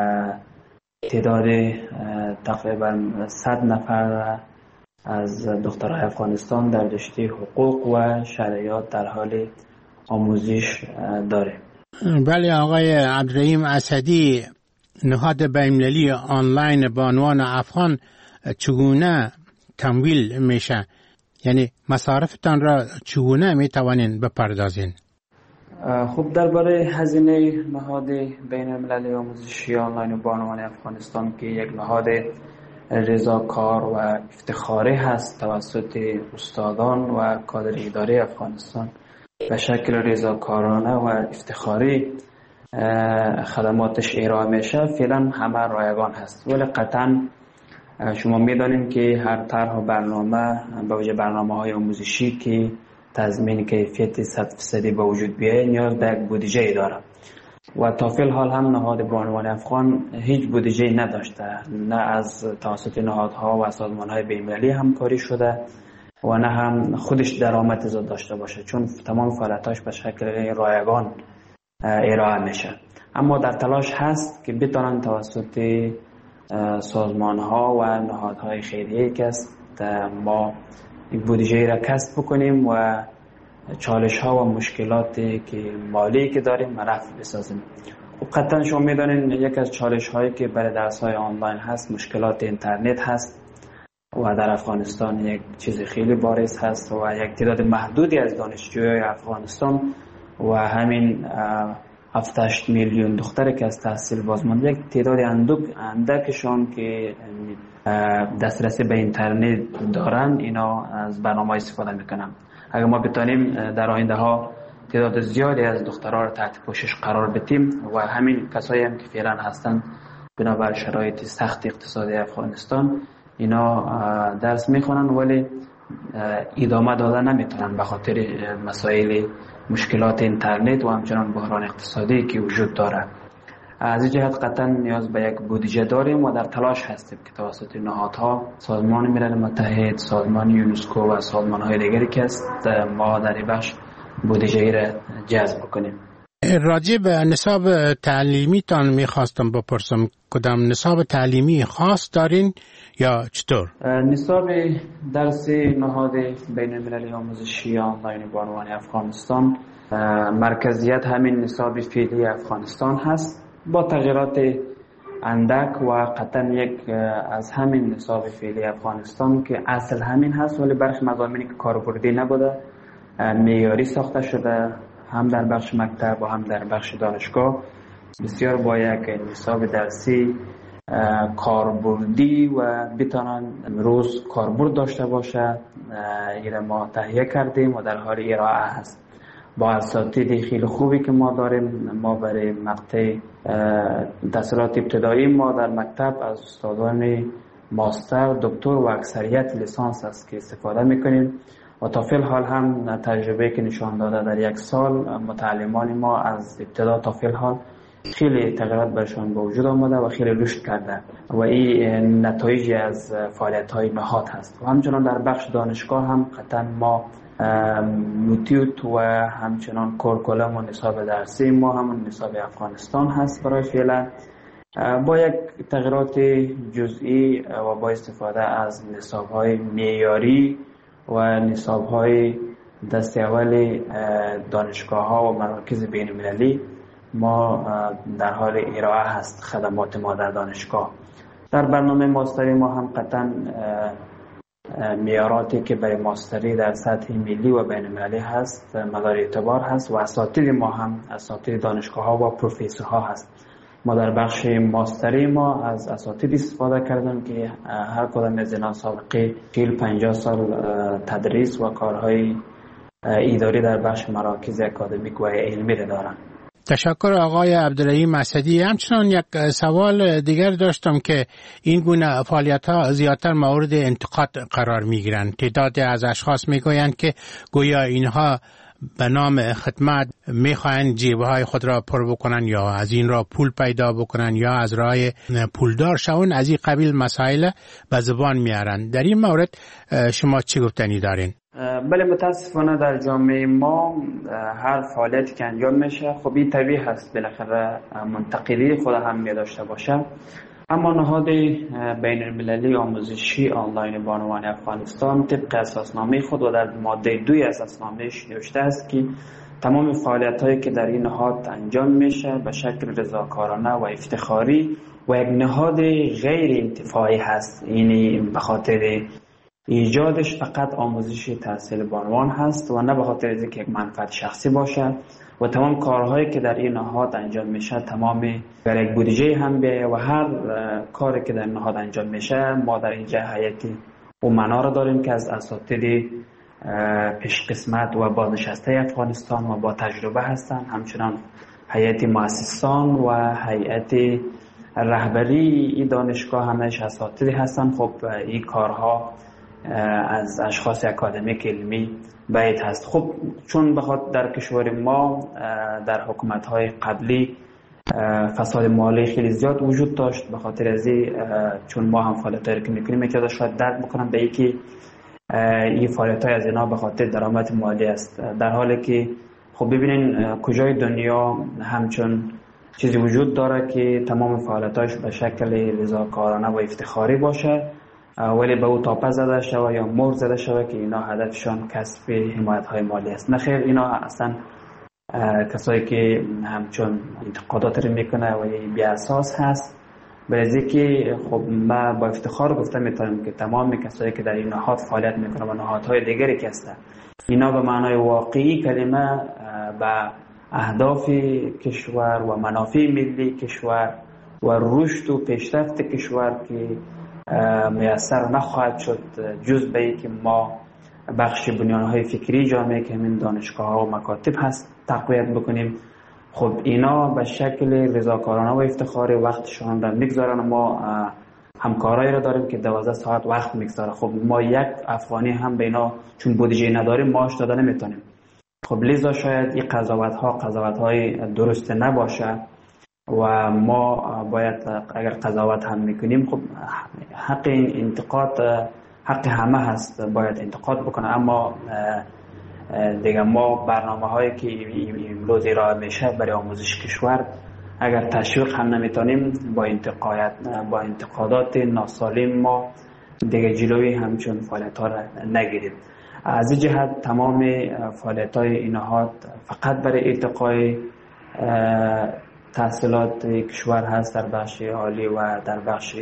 تعداد تقریبا صد نفر از دخترای افغانستان در رشته حقوق و شرعیات در حال آموزش داریم. بله آقای عبدالرحیم اسدی، نهاد بین‌المللی آنلاین بانوان افغان چگونه تمویل میشه؟ یعنی مصارفتان را چگونه میتوانین بپردازین؟ خب درباره هزینه نهاد بین المللی آموزشی آنلاین بانوان افغانستان که یک نهاد رضاکار و افتخاری هست توسط استادان و کادر اداری افغانستان به شکل رضاکارانه و افتخاری خدماتش ارائه میشه، فعلا همه رایگان هست. ولی قطعا شما میدانیم که هر طرح و برنامه به وجه برنامه های آموزشی که تضمین کیفیت صد فیصدی به وجود بیاید نیاز به یک بودجه داره و تا فعل حال هم نهاد بانوان افغان هیچ بودجه نداشته، نه از توسط نهادها و سازمانهای بین‌المللی همکاری شده و نه هم خودش درآمد زیاد داشته باشه، چون تمام فعالیتاش به شکل رایگان ارائه میشه. اما در تلاش هست که بتونن توسط سازمانها و نهادهای خیریه که است ما بودجه را کسب بکنیم و چالش ها و مشکلاتی که مالی که داریم رفع بسازیم. خب قطعا شما میدونین یک از چالش هایی که برای درس های آنلاین هست مشکلات اینترنت هست و در افغانستان یک چیز خیلی بارز هست و یک تعداد محدودی از دانشجوی افغانستان و همین هفت هشت میلیون دختری که از تحصیل بازمانده یک تعداد اندکشان که دسترسی به اینترنت دارن اینا از برنامه استفاده میکنن. اگر ما بتونیم در آینده ها تعداد زیادی از دخترها را تحت پوشش قرار بدیم و همین کسایی هم که فعلا هستن بنابر شرایط سخت اقتصادی افغانستان اینا درس میخونن ولی ادامه دادن نمیتونن به خاطر مسائل مشکلات اینترنت و همچنان بحران اقتصادی که وجود داره. از این جهت قطعا نیاز به یک بودجه داریم و در تلاش هستیم که توسط نهادها، سازمان ملل متحد، سازمان یونسکو و سازمان های دیگری که است ما در این بخش بودجه را جذب کنیم. راجع به نصاب تعلیمی تان میخواستم بپرسم، کدام نصاب تعلیمی خاص دارین یا چطور؟ نصاب درسی نهاد بین المللی آموزشی آنلاین بانوان افغانستان مرکزیت همین نصاب فعلی افغانستان هست با تغییرات اندک و قطعا یک از همین نصاب فعلی افغانستان که اصل همین هست، ولی برخی مضامینی که کاربردی نبوده معیاری ساخته شده هم در بخش مکتب و هم در بخش دانشگاه. بسیار با یک نصاب درسی کاربردی و بتانن امروز کاربرد داشته باشه ایره ما تهیه کردیم و در حال ارائه هست با اساتید خیلی خوبی که ما داریم. ما برای مقطع تحصیلات ابتدایی ما در مکتب از استادان ماستر، دکتر و اکثریت لیسانس است که استفاده میکنیم و تا فی الحال هم تجربه که نشان داده در یک سال متعلمان ما از ابتدا تا فی الحال خیلی تغییرات برشان به وجود آمده و خیلی رشد کرده و این نتایجی از فعالیت های نهاد هست. و همچنان در بخش دانشگاه هم قطعا ما موتیوت و همچنان کورکولم و نصاب درسی ما همون نصاب افغانستان هست برای فعلا با یک تغییرات جزئی و با استفاده از نصاب های معیاری و نصاب های دست اول دانشگاه ها و مراکز بین المللی ما در حال ارائه هست خدمات ما در دانشگاه. در برنامه ماستری ما هم قطعا معیاراتی که برای ماستری در سطح ملی و بین المللی هست مدار اعتبار هست و اساتید ما هم اساتید دانشگاه ها و پروفسورها هست. ما در بخش ماستری ما از اساتید استفاده کردیم که هر کدام از اینا سابقه چهل پنجاه سال تدریس و کارهای اداری در بخش مراکز اکادمیک و علمی را دارند. تشکر آقای عبدالرحیم اسدی. همچنان یک سوال دیگر داشتم که این گونه فعالیت ها زیادتر مورد انتقاد قرار می گیرند. تعدادی از اشخاص می گویند که گویا اینها به نام خدمت می خواهند جیبهای خود را پر بکنن یا از این را پول پیدا بکنن یا از راه پولدار شون، از این قبیل مسائل به زبان میارن. در این مورد شما چی گفتنی دارین؟ بله، متاسفانه در جامعه ما هر فعالیتی که انجام میشه خب این طبیعی هست بالاخره منتقدی خود هم می داشته باشه، اما نهاد بین المللی آموزشی آنلاین بانوان افغانستان طبق اساسنامه خود و در ماده دوی اساسنامه‌اش نوشته است که تمام فعالیت هایی که در این نهاد انجام میشه به شکل رضاکارانه و افتخاری و یک نهاد غیر انتفاعی هست. یعنی به خاطر ایجادش فقط آموزش تحصیل بانوان هست و نه به خاطر اینکه یک منفعت شخصی باشه و تمام کارهایی که در این نهاد انجام میشه تمام برای یک بودجه هم بیه و هر کاری که در نهاد انجام میشه ما در اینجا هیئتی امنا را داریم که از اساتید پیش قسمت و بازنشسته افغانستان و با تجربه هستن، همچنان هیئت مؤسسان و هیئت رهبری این دانشگاه همش اساتید هستن. خب این کارها از اشخاص اکادمیک علمی باید هست. خب چون بخاطر در کشور ما در حکومت‌های قبلی فساد مالی خیلی زیاد وجود داشت، به خاطر از چون ما هم فعالیتایی که میکنیم میتونه شاید درک بکنم به اینکه این فعالیت‌های از اینا به خاطر درآمد مالی است، در حالی که خب ببینین کجای دنیا همچون چیزی وجود داره که تمام فعالیت‌هاش به شکل رضاکارانه و افتخاری باشه ولی به او تاپه زده شوه یا مهر زده شوه که اینا هدفشان کسب حمایت های مالی است. نه خیر، اینا اصلا کسایی که همچون انتقادات رو میکنه و بی اساس هست. برای که خب ما با افتخار گفته میتونم که تمام کسایی که در این نهاد فعالیت میکنه و نهادهای دیگری که هستن اینا به معنای واقعی کلمه به اهداف کشور و منافع ملی کشور و رشد و پیشرفت کشور که میسر نخواهد شد جز به اینکه ما بخش بنیانهای فکری جامعه که همین دانشگاه ها و مکاتب هست تقویت بکنیم. خب اینا به شکل رضاکارانه و افتخاری وقتشان را میگذارن. ما همکارایی را داریم که دوازده ساعت وقت میگذاره. خب ما یک افغانی هم به اینا چون بودجه نداریم معاش داده نمیتونیم. خب لذا شاید این قضاوت ها قضاوت های درست نباشه و ما باید اگر قضاوت هم میکنیم خب حق انتقاد حق همه هست، باید انتقاد بکنه، اما دیگه ما برنامه هایی که امروز ارائه میشه برای آموزش کشور اگر تشویق هم نمیتونیم با انتقادات با انتقادات ناسالم ما دیگه جلوی همچون فعالیت ها را نگیریم. از این جهت تمام فعالیت های این نهاد فقط برای ارتقای تحصیلات کشور هست در بخش عالی و در بخش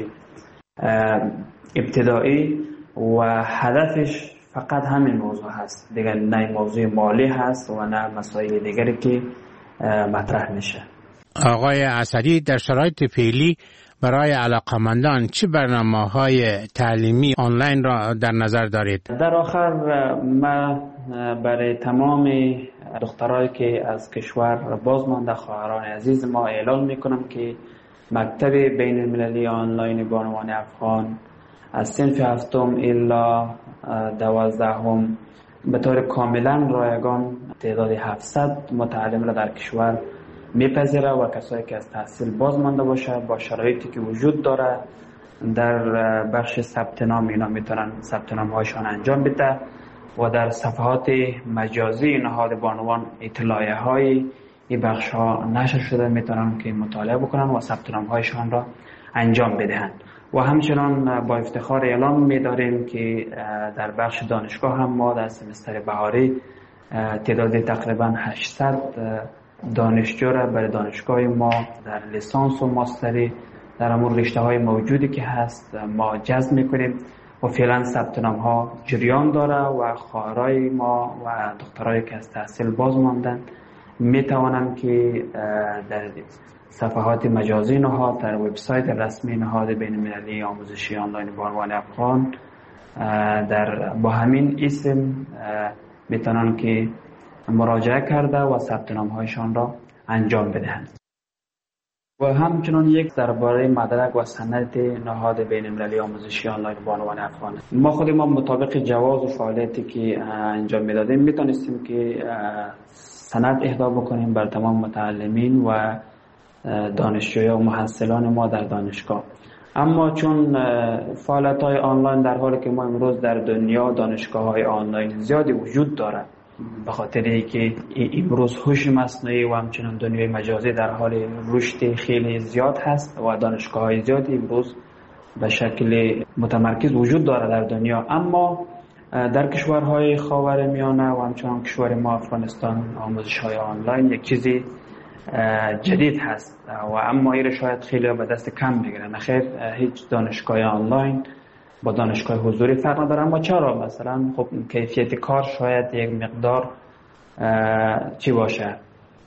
ابتدایی و هدفش فقط همین موضوع هست، دیگه نه موضوع مالی هست و نه مسائل دیگری که مطرح میشه. آقای اسدی، در شرایط فعلی برای علاقمندان چه برنامه‌های تعلیمی آنلاین را در نظر دارید؟ در آخر ما برای تمام دخترایی که از کشور باز مانده، خواهران عزیز ما، اعلام میکنم که مکتب بین المللی آنلاین بانوان افغان از صنف هفتم الا دوازدهم به طور کاملا رایگان تعداد هفتصد متعلم را در کشور میپذیره و کسایی که از تحصیل باز مانده باشه با شرایطی که وجود داره در بخش ثبت نام اینا میتونن ثبت نام هایشان انجام بده و در صفحات مجازی نهاد بانوان اطلاعیه های این بخش ها نشر شده میتونن که مطالعه بکنن و ثبت نام هایشان را انجام بدهند. و همچنان با افتخار اعلام می‌داریم که در بخش دانشگاه هم ما در سمستر بهاری تعداد تقریبا هشتصد دانشجو را برای دانشگاه ما در لیسانس و ماستری در امور رشته‌های موجودی که هست ما جذب می‌کنیم و فعلا ثبت نام‌ها جریان داره و خواهرای ما و دخترایی که از تحصیل باز ماندن می‌توانند که در صفحات مجازی نهاد در وبسایت رسمی نهاد بین المللی آموزشی آنلاین بانوان افغان در با همین اسم میتونن که مراجعه کرده و ثبت نام هایشان را انجام بدهند. و همچنین یک درباره مدرک و سند نهاد بین المللی آموزشی آنلاین بانوان افغان، ما خود ما مطابق جواز و فعالیتی که انجام میدادیم میتونستیم که سند اهدا بکنیم بر تمام متعلمین و دانشجویان و محصلان ما در دانشگاه. اما چون فعالیت‌های آنلاین در حالی که ما امروز در دنیا دانشگاه‌های آنلاین زیادی وجود دارد، به خاطر اینکه امروز هوش مصنوعی و همچنین دنیای مجازی در حال رشد خیلی زیاد هست و دانشگاه‌های زیادی امروز به شکل متمرکز وجود دارد در دنیا، اما در کشورهای خاورمیانه و همچنین کشور ما افغانستان آموزش‌های آنلاین یک چیزی جدید هست و اما این شاید خیلی به دست کم بگیرن. خیر، هیچ دانشگاه آنلاین با دانشگاه حضوری فرق نداره، اما چرا مثلا خب کیفیت کار شاید یک مقدار چی باشه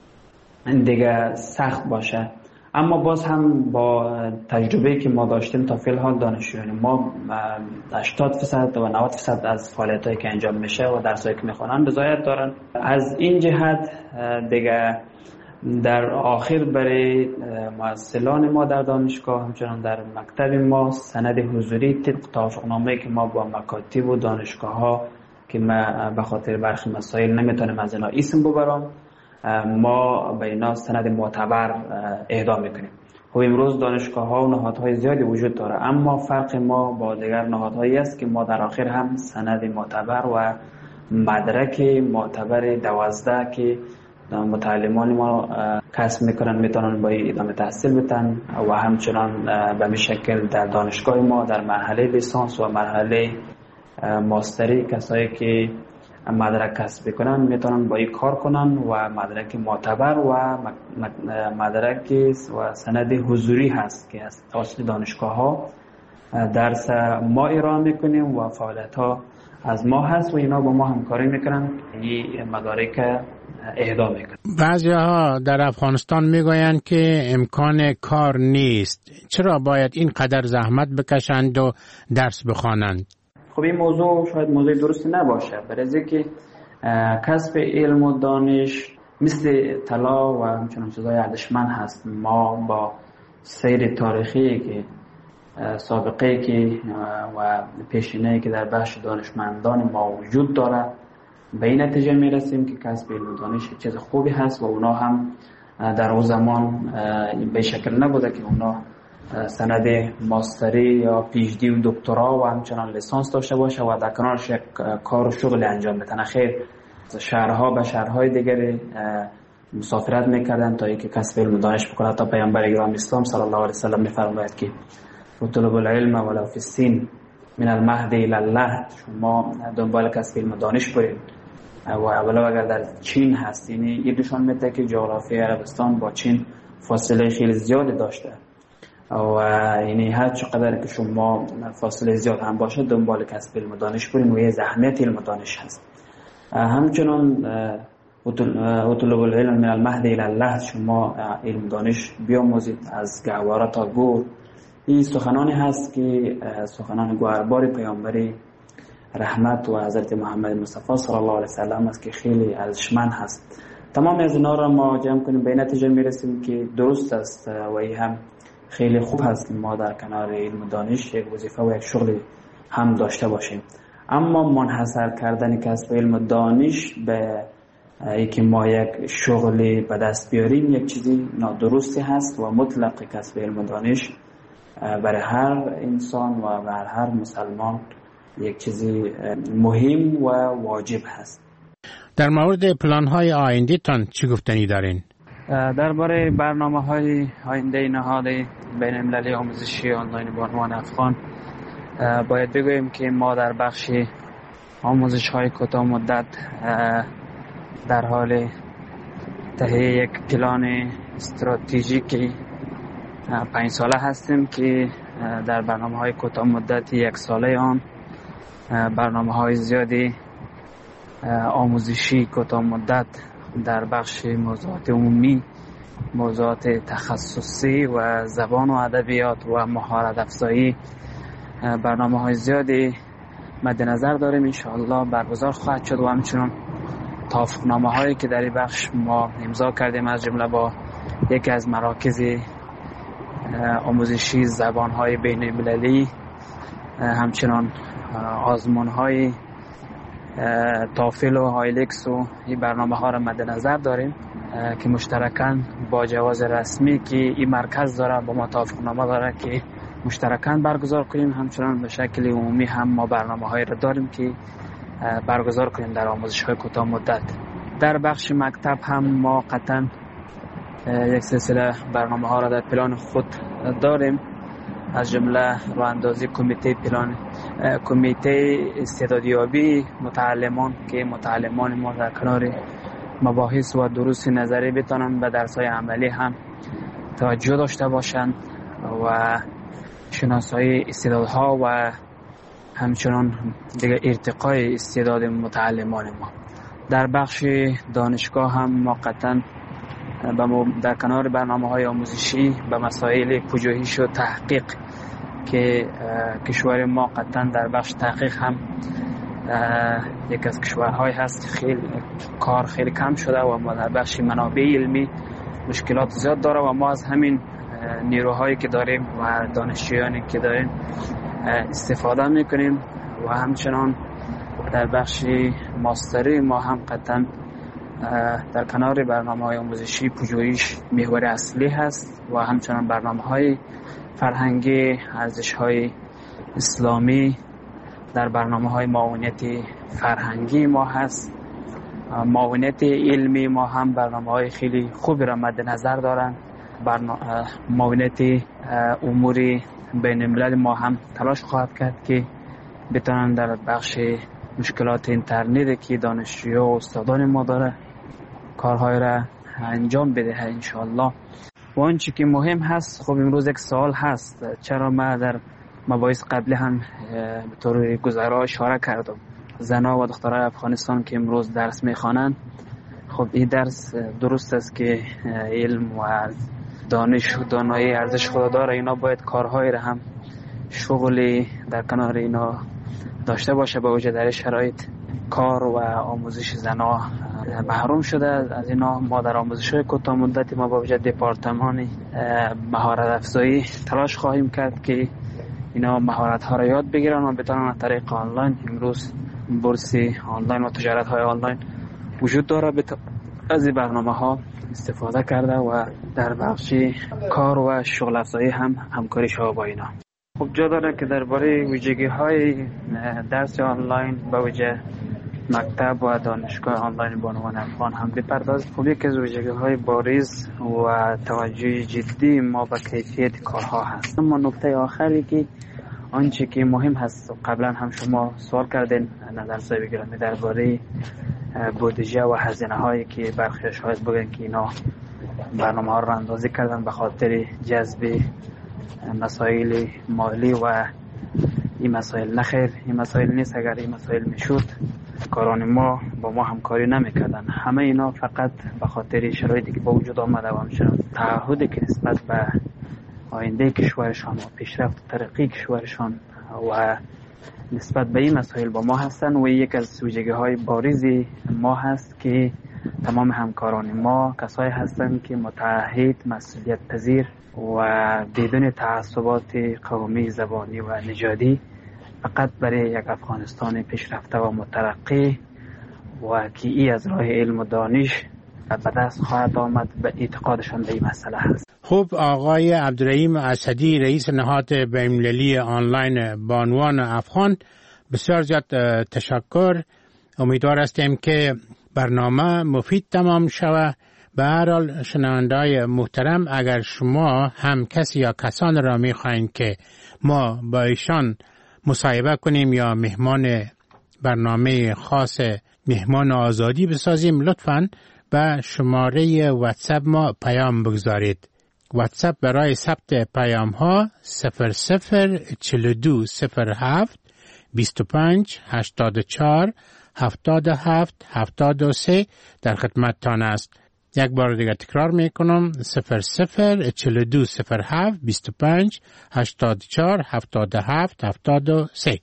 دیگه سخت باشه، اما باز هم با تجربه‌ای که ما داشتیم تا فعل حال دانشجویان ما هشتاد درصد و نود درصد از فعالیتایی که انجام میشه و درسایی که میخونن رضایت دارن. از این جهت دیگه در آخر برای محصلان ما در دانشگاه همچنان در مکتب ما سند حضوری طبق توافقنامه‌ای که ما با مکاتب و دانشگاه ها که ما به خاطر برخی مسائل نمیتونیم از اینا اسم ببرم، ما به اینا سند معتبر اهدا میکنیم. خب امروز دانشگاه ها و نهادهای زیادی وجود داره، اما فرق ما با دیگر نهادهایی است که ما در آخر هم سند معتبر و مدرک معتبر دوازده که متعلمان ما کسب میکنن میتونن با ادامه تحصیل بتن و همچنان به این شکل در دانشگاه ما در مرحله لیسانس و مرحله ماستری کسایی که مدرک کسب بکنن میتونن با این کار کنن و مدرک معتبر و مدرک و سند حضوری هست که از توسط دانشگاه ها درس ما ارائه میکنیم و فعالیت ها از ما هست و اینا با ما همکاری میکنن این مدارک اهدا میکنن. بعضی ها در افغانستان میگویند که امکان کار نیست، چرا باید این قدر زحمت بکشند و درس بخوانند؟ خب این موضوع شاید موضوع درستی نباشه، برای اینکه کسب علم و دانش مثل طلا و همچنین چیزهای ارزشمند هست. ما با سیر تاریخی که سابقه که و پیشینه‌ای که در بخش دانشمندان ما وجود داره به این نتیجه میرسیم که کسب علم و دانش چیز خوبی هست و اونا هم در اون زمان به شکل نبوده که اونا سند ماستری یا پیش دی و دکترا و همچنان لیسانس داشته باشه و در کنارش یک کار و شغل انجام بدن. خیر شهرها به شهرهای دیگری مسافرت میکردن تا اینکه کسب علم و دانش بکنه. تا پیامبر گرامی اسلام صلی الله علیه و سلم میفرماید که اطلب العلم ولو فی الصین من المهد الی اللحد، شما دنبال کسب علم و دانش برید و اولا اگر در چین هست. یعنی این نشان میده که جغرافی عربستان با چین فاصله خیلی زیادی داشته و یعنی هر چقدر که شما فاصله زیاد هم باشه دنبال کسب علم و دانش برید و یه اهمیت علم و دانش هست. همچنان اطلب العلم من المهد الی اللحد، شما علم دانش بیاموزید از گهواره تا گور. این سخنانی هست که سخنان گوهربار پیامبر رحمت و حضرت محمد مصطفی صلی الله علیه و سلم است که خیلی ارزشمند هست. تمام از اینا را ما جمع کنیم به نتیجه میرسیم که درست است و این هم خیلی خوب هست که ما در کنار علم و دانش یک وظیفه و یک شغل هم داشته باشیم. اما منحصر کردن کسب علم و دانش به اینکه ما یک شغلی به دست بیاریم یک چیزی نادرستی هست و مطلق کسب علم و دانش برای هر انسان و برای هر مسلمان یک چیزی مهم و واجب هست. در مورد پلان های آینده تان چی گفتنی دارین؟ درباره برنامه های آینده نهاد بین المللی آموزشی آنلاین بانوان افغان باید بگوییم که ما در بخش آموزش های کوتاه مدت در حال تهیه یک پلان استراتژیکی پنج ساله هستیم که در برنامه های کوتاه مدت یک ساله آن برنامه های زیادی آموزشی کوتاه مدت در بخش موضوعات عمومی، موضوعات تخصصی و زبان و ادبیات و مهارت افزایی برنامه های زیادی مد نظر داریم. ان شاء الله برگزار خواهد شد و همچنین توافقنامه هایی که در این بخش ما امضا کردیم از جمله با یکی از مراکز آموزشی زبان های بین المللی، همچنان آزمون های تافل و هایلکس و این برنامه ها را مد نظر داریم که مشترکاً با جواز رسمی که این مرکز داره با ما توافقنامه داره که مشترکاً برگزار کنیم. همچنان به شکل عمومی هم ما برنامه هایی را داریم که برگزار کنیم در آموزش های کوتاه مدت. در بخش مکتب هم ما قطعاً یک سلسله برنامه ها را در پلان خود داریم، از جمله راه اندازی کمیته پلان کمیته استعدادیابی متعلمان که متعلمان ما در کنار مباحث و دروس نظری بتونن به درس های عملی هم توجه داشته باشند و شناسایی استعدادها و همچنان دیگه ارتقای استعداد متعلمان ما. در بخش دانشگاه هم ما قطعاً در کنار برنامه های آموزشی به مسائل پژوهش و تحقیق که کشور ما قطعا در بخش تحقیق هم یک از کشورهای هست خیلی کار خیلی کم شده و ما در بخش منابع علمی مشکلات زیاد داره و ما از همین نیروهایی که داریم و دانشجویانی که داریم استفاده میکنیم و همچنان در بخش ماستری ما هم قطعا در کنار برنامه های آموزشی پژوهش محور اصلی هست و همچنان برنامه های فرهنگی، ارزش های اسلامی در برنامه های معاونت فرهنگی ما هست. معاونت علمی ما هم برنامه های خیلی خوبی را مد نظر دارن. معاونت امور بین الملل ما هم تلاش خواهد کرد که بتونن در بخش مشکلات اینترنت که دانشجوی و استادان ما داره کارهای را انجام بده انشاءالله. و آنچه که مهم هست، خب امروز یک سوال هست، چرا ما در مباحث قبلی هم به طور گذرا اشاره کردم زنها و دخترای افغانستان که امروز درس میخوانند. خب این درس درست است که علم و دانش و دانایی ارزش خود داره، اینا باید کارهای را هم شغلی در کنار اینا داشته باشه. با وجود در شرایط کار و آموزش زنها محروم شده از اینا. ما در آموزش کوتاه مدتی ما با وجود دپارتمان مهارت افزایی تلاش خواهیم کرد که اینا مهارت ها را یاد بگیرن و بتونن از طریق آنلاین. امروز بورس آنلاین و تجارت های آنلاین وجود داره، از این برنامه ها استفاده کرده و در بخش کار و شغل افزایی هم همکاری شما با اینا. خب جا داره که درباره ویژگی های درس آنلاین با وجه مکتب و دانشگاه آنلاین بانوان افغان هم بپردازیم. خب یکی از ویژگی های بارز و توجه جدی ما به کیفیت کارها هست. اما نکته آخری که آنچه که مهم هست قبلا هم شما سوال کردین نظر صاحب گرامی درباره بودجه و هزینه هایی که برخی شاید بگن که اینا برنامه ها رو اندازی کردن به خاطر جذب مسائل مالی و این مسائل نخیر. این مسائل نیست. اگر این مسائل میشد کاران ما با ما همکاری نمیکردن. همه اینا فقط به خاطر شرایطی که با وجود آمده و همچنان تعهدی که نسبت به آینده کشورشان و پیشرفت و ترقی کشورشان و نسبت به این مسائل با ما هستن و یک از ویژگی های بارز ما هست که تمام همکاران ما کسایی هستند که متعهد، مسئولیت پذیر و بدون تعصبات قومی، زبانی و نژادی فقط برای یک افغانستان پیشرفته و مترقی و که ای از راه علم و دانش به دست خواهد آمد به اعتقادشان به این مسئله هست. خب آقای عبدالرحیم اسدی رئیس نهاد بین‌المللی آنلاین بانوان افغان، بسیار زیاد تشکر. امیدوار هستیم که برنامه مفید تمام شود. به هر حال شنونده‌های محترم، اگر شما هم کسی یا کسان را می‌خواهید که ما با ایشان مصاحبه کنیم یا مهمان برنامه خاص مهمان آزادی بسازیم، لطفاً به شماره واتساپ ما پیام بگذارید. واتساپ برای ثبت پیام ها صفر صفر چهل و دو صفر هفت بیست و پنج هشتاد و چهار هفتاد و هفت هفتاد و سه در خدمتتان است. یک بار دیگر تکرار میکنم: صفر صفر چهل و دو صفر هفت بیست و پنج هشتاد و چهار هفتاد و هفت هفتاد و سه.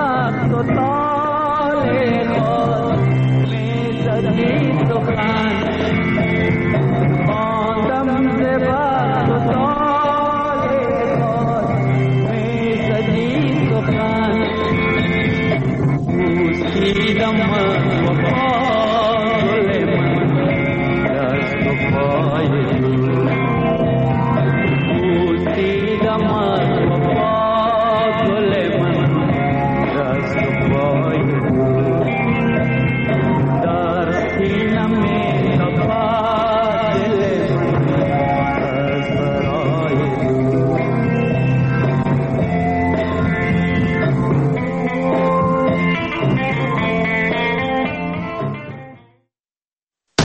سخن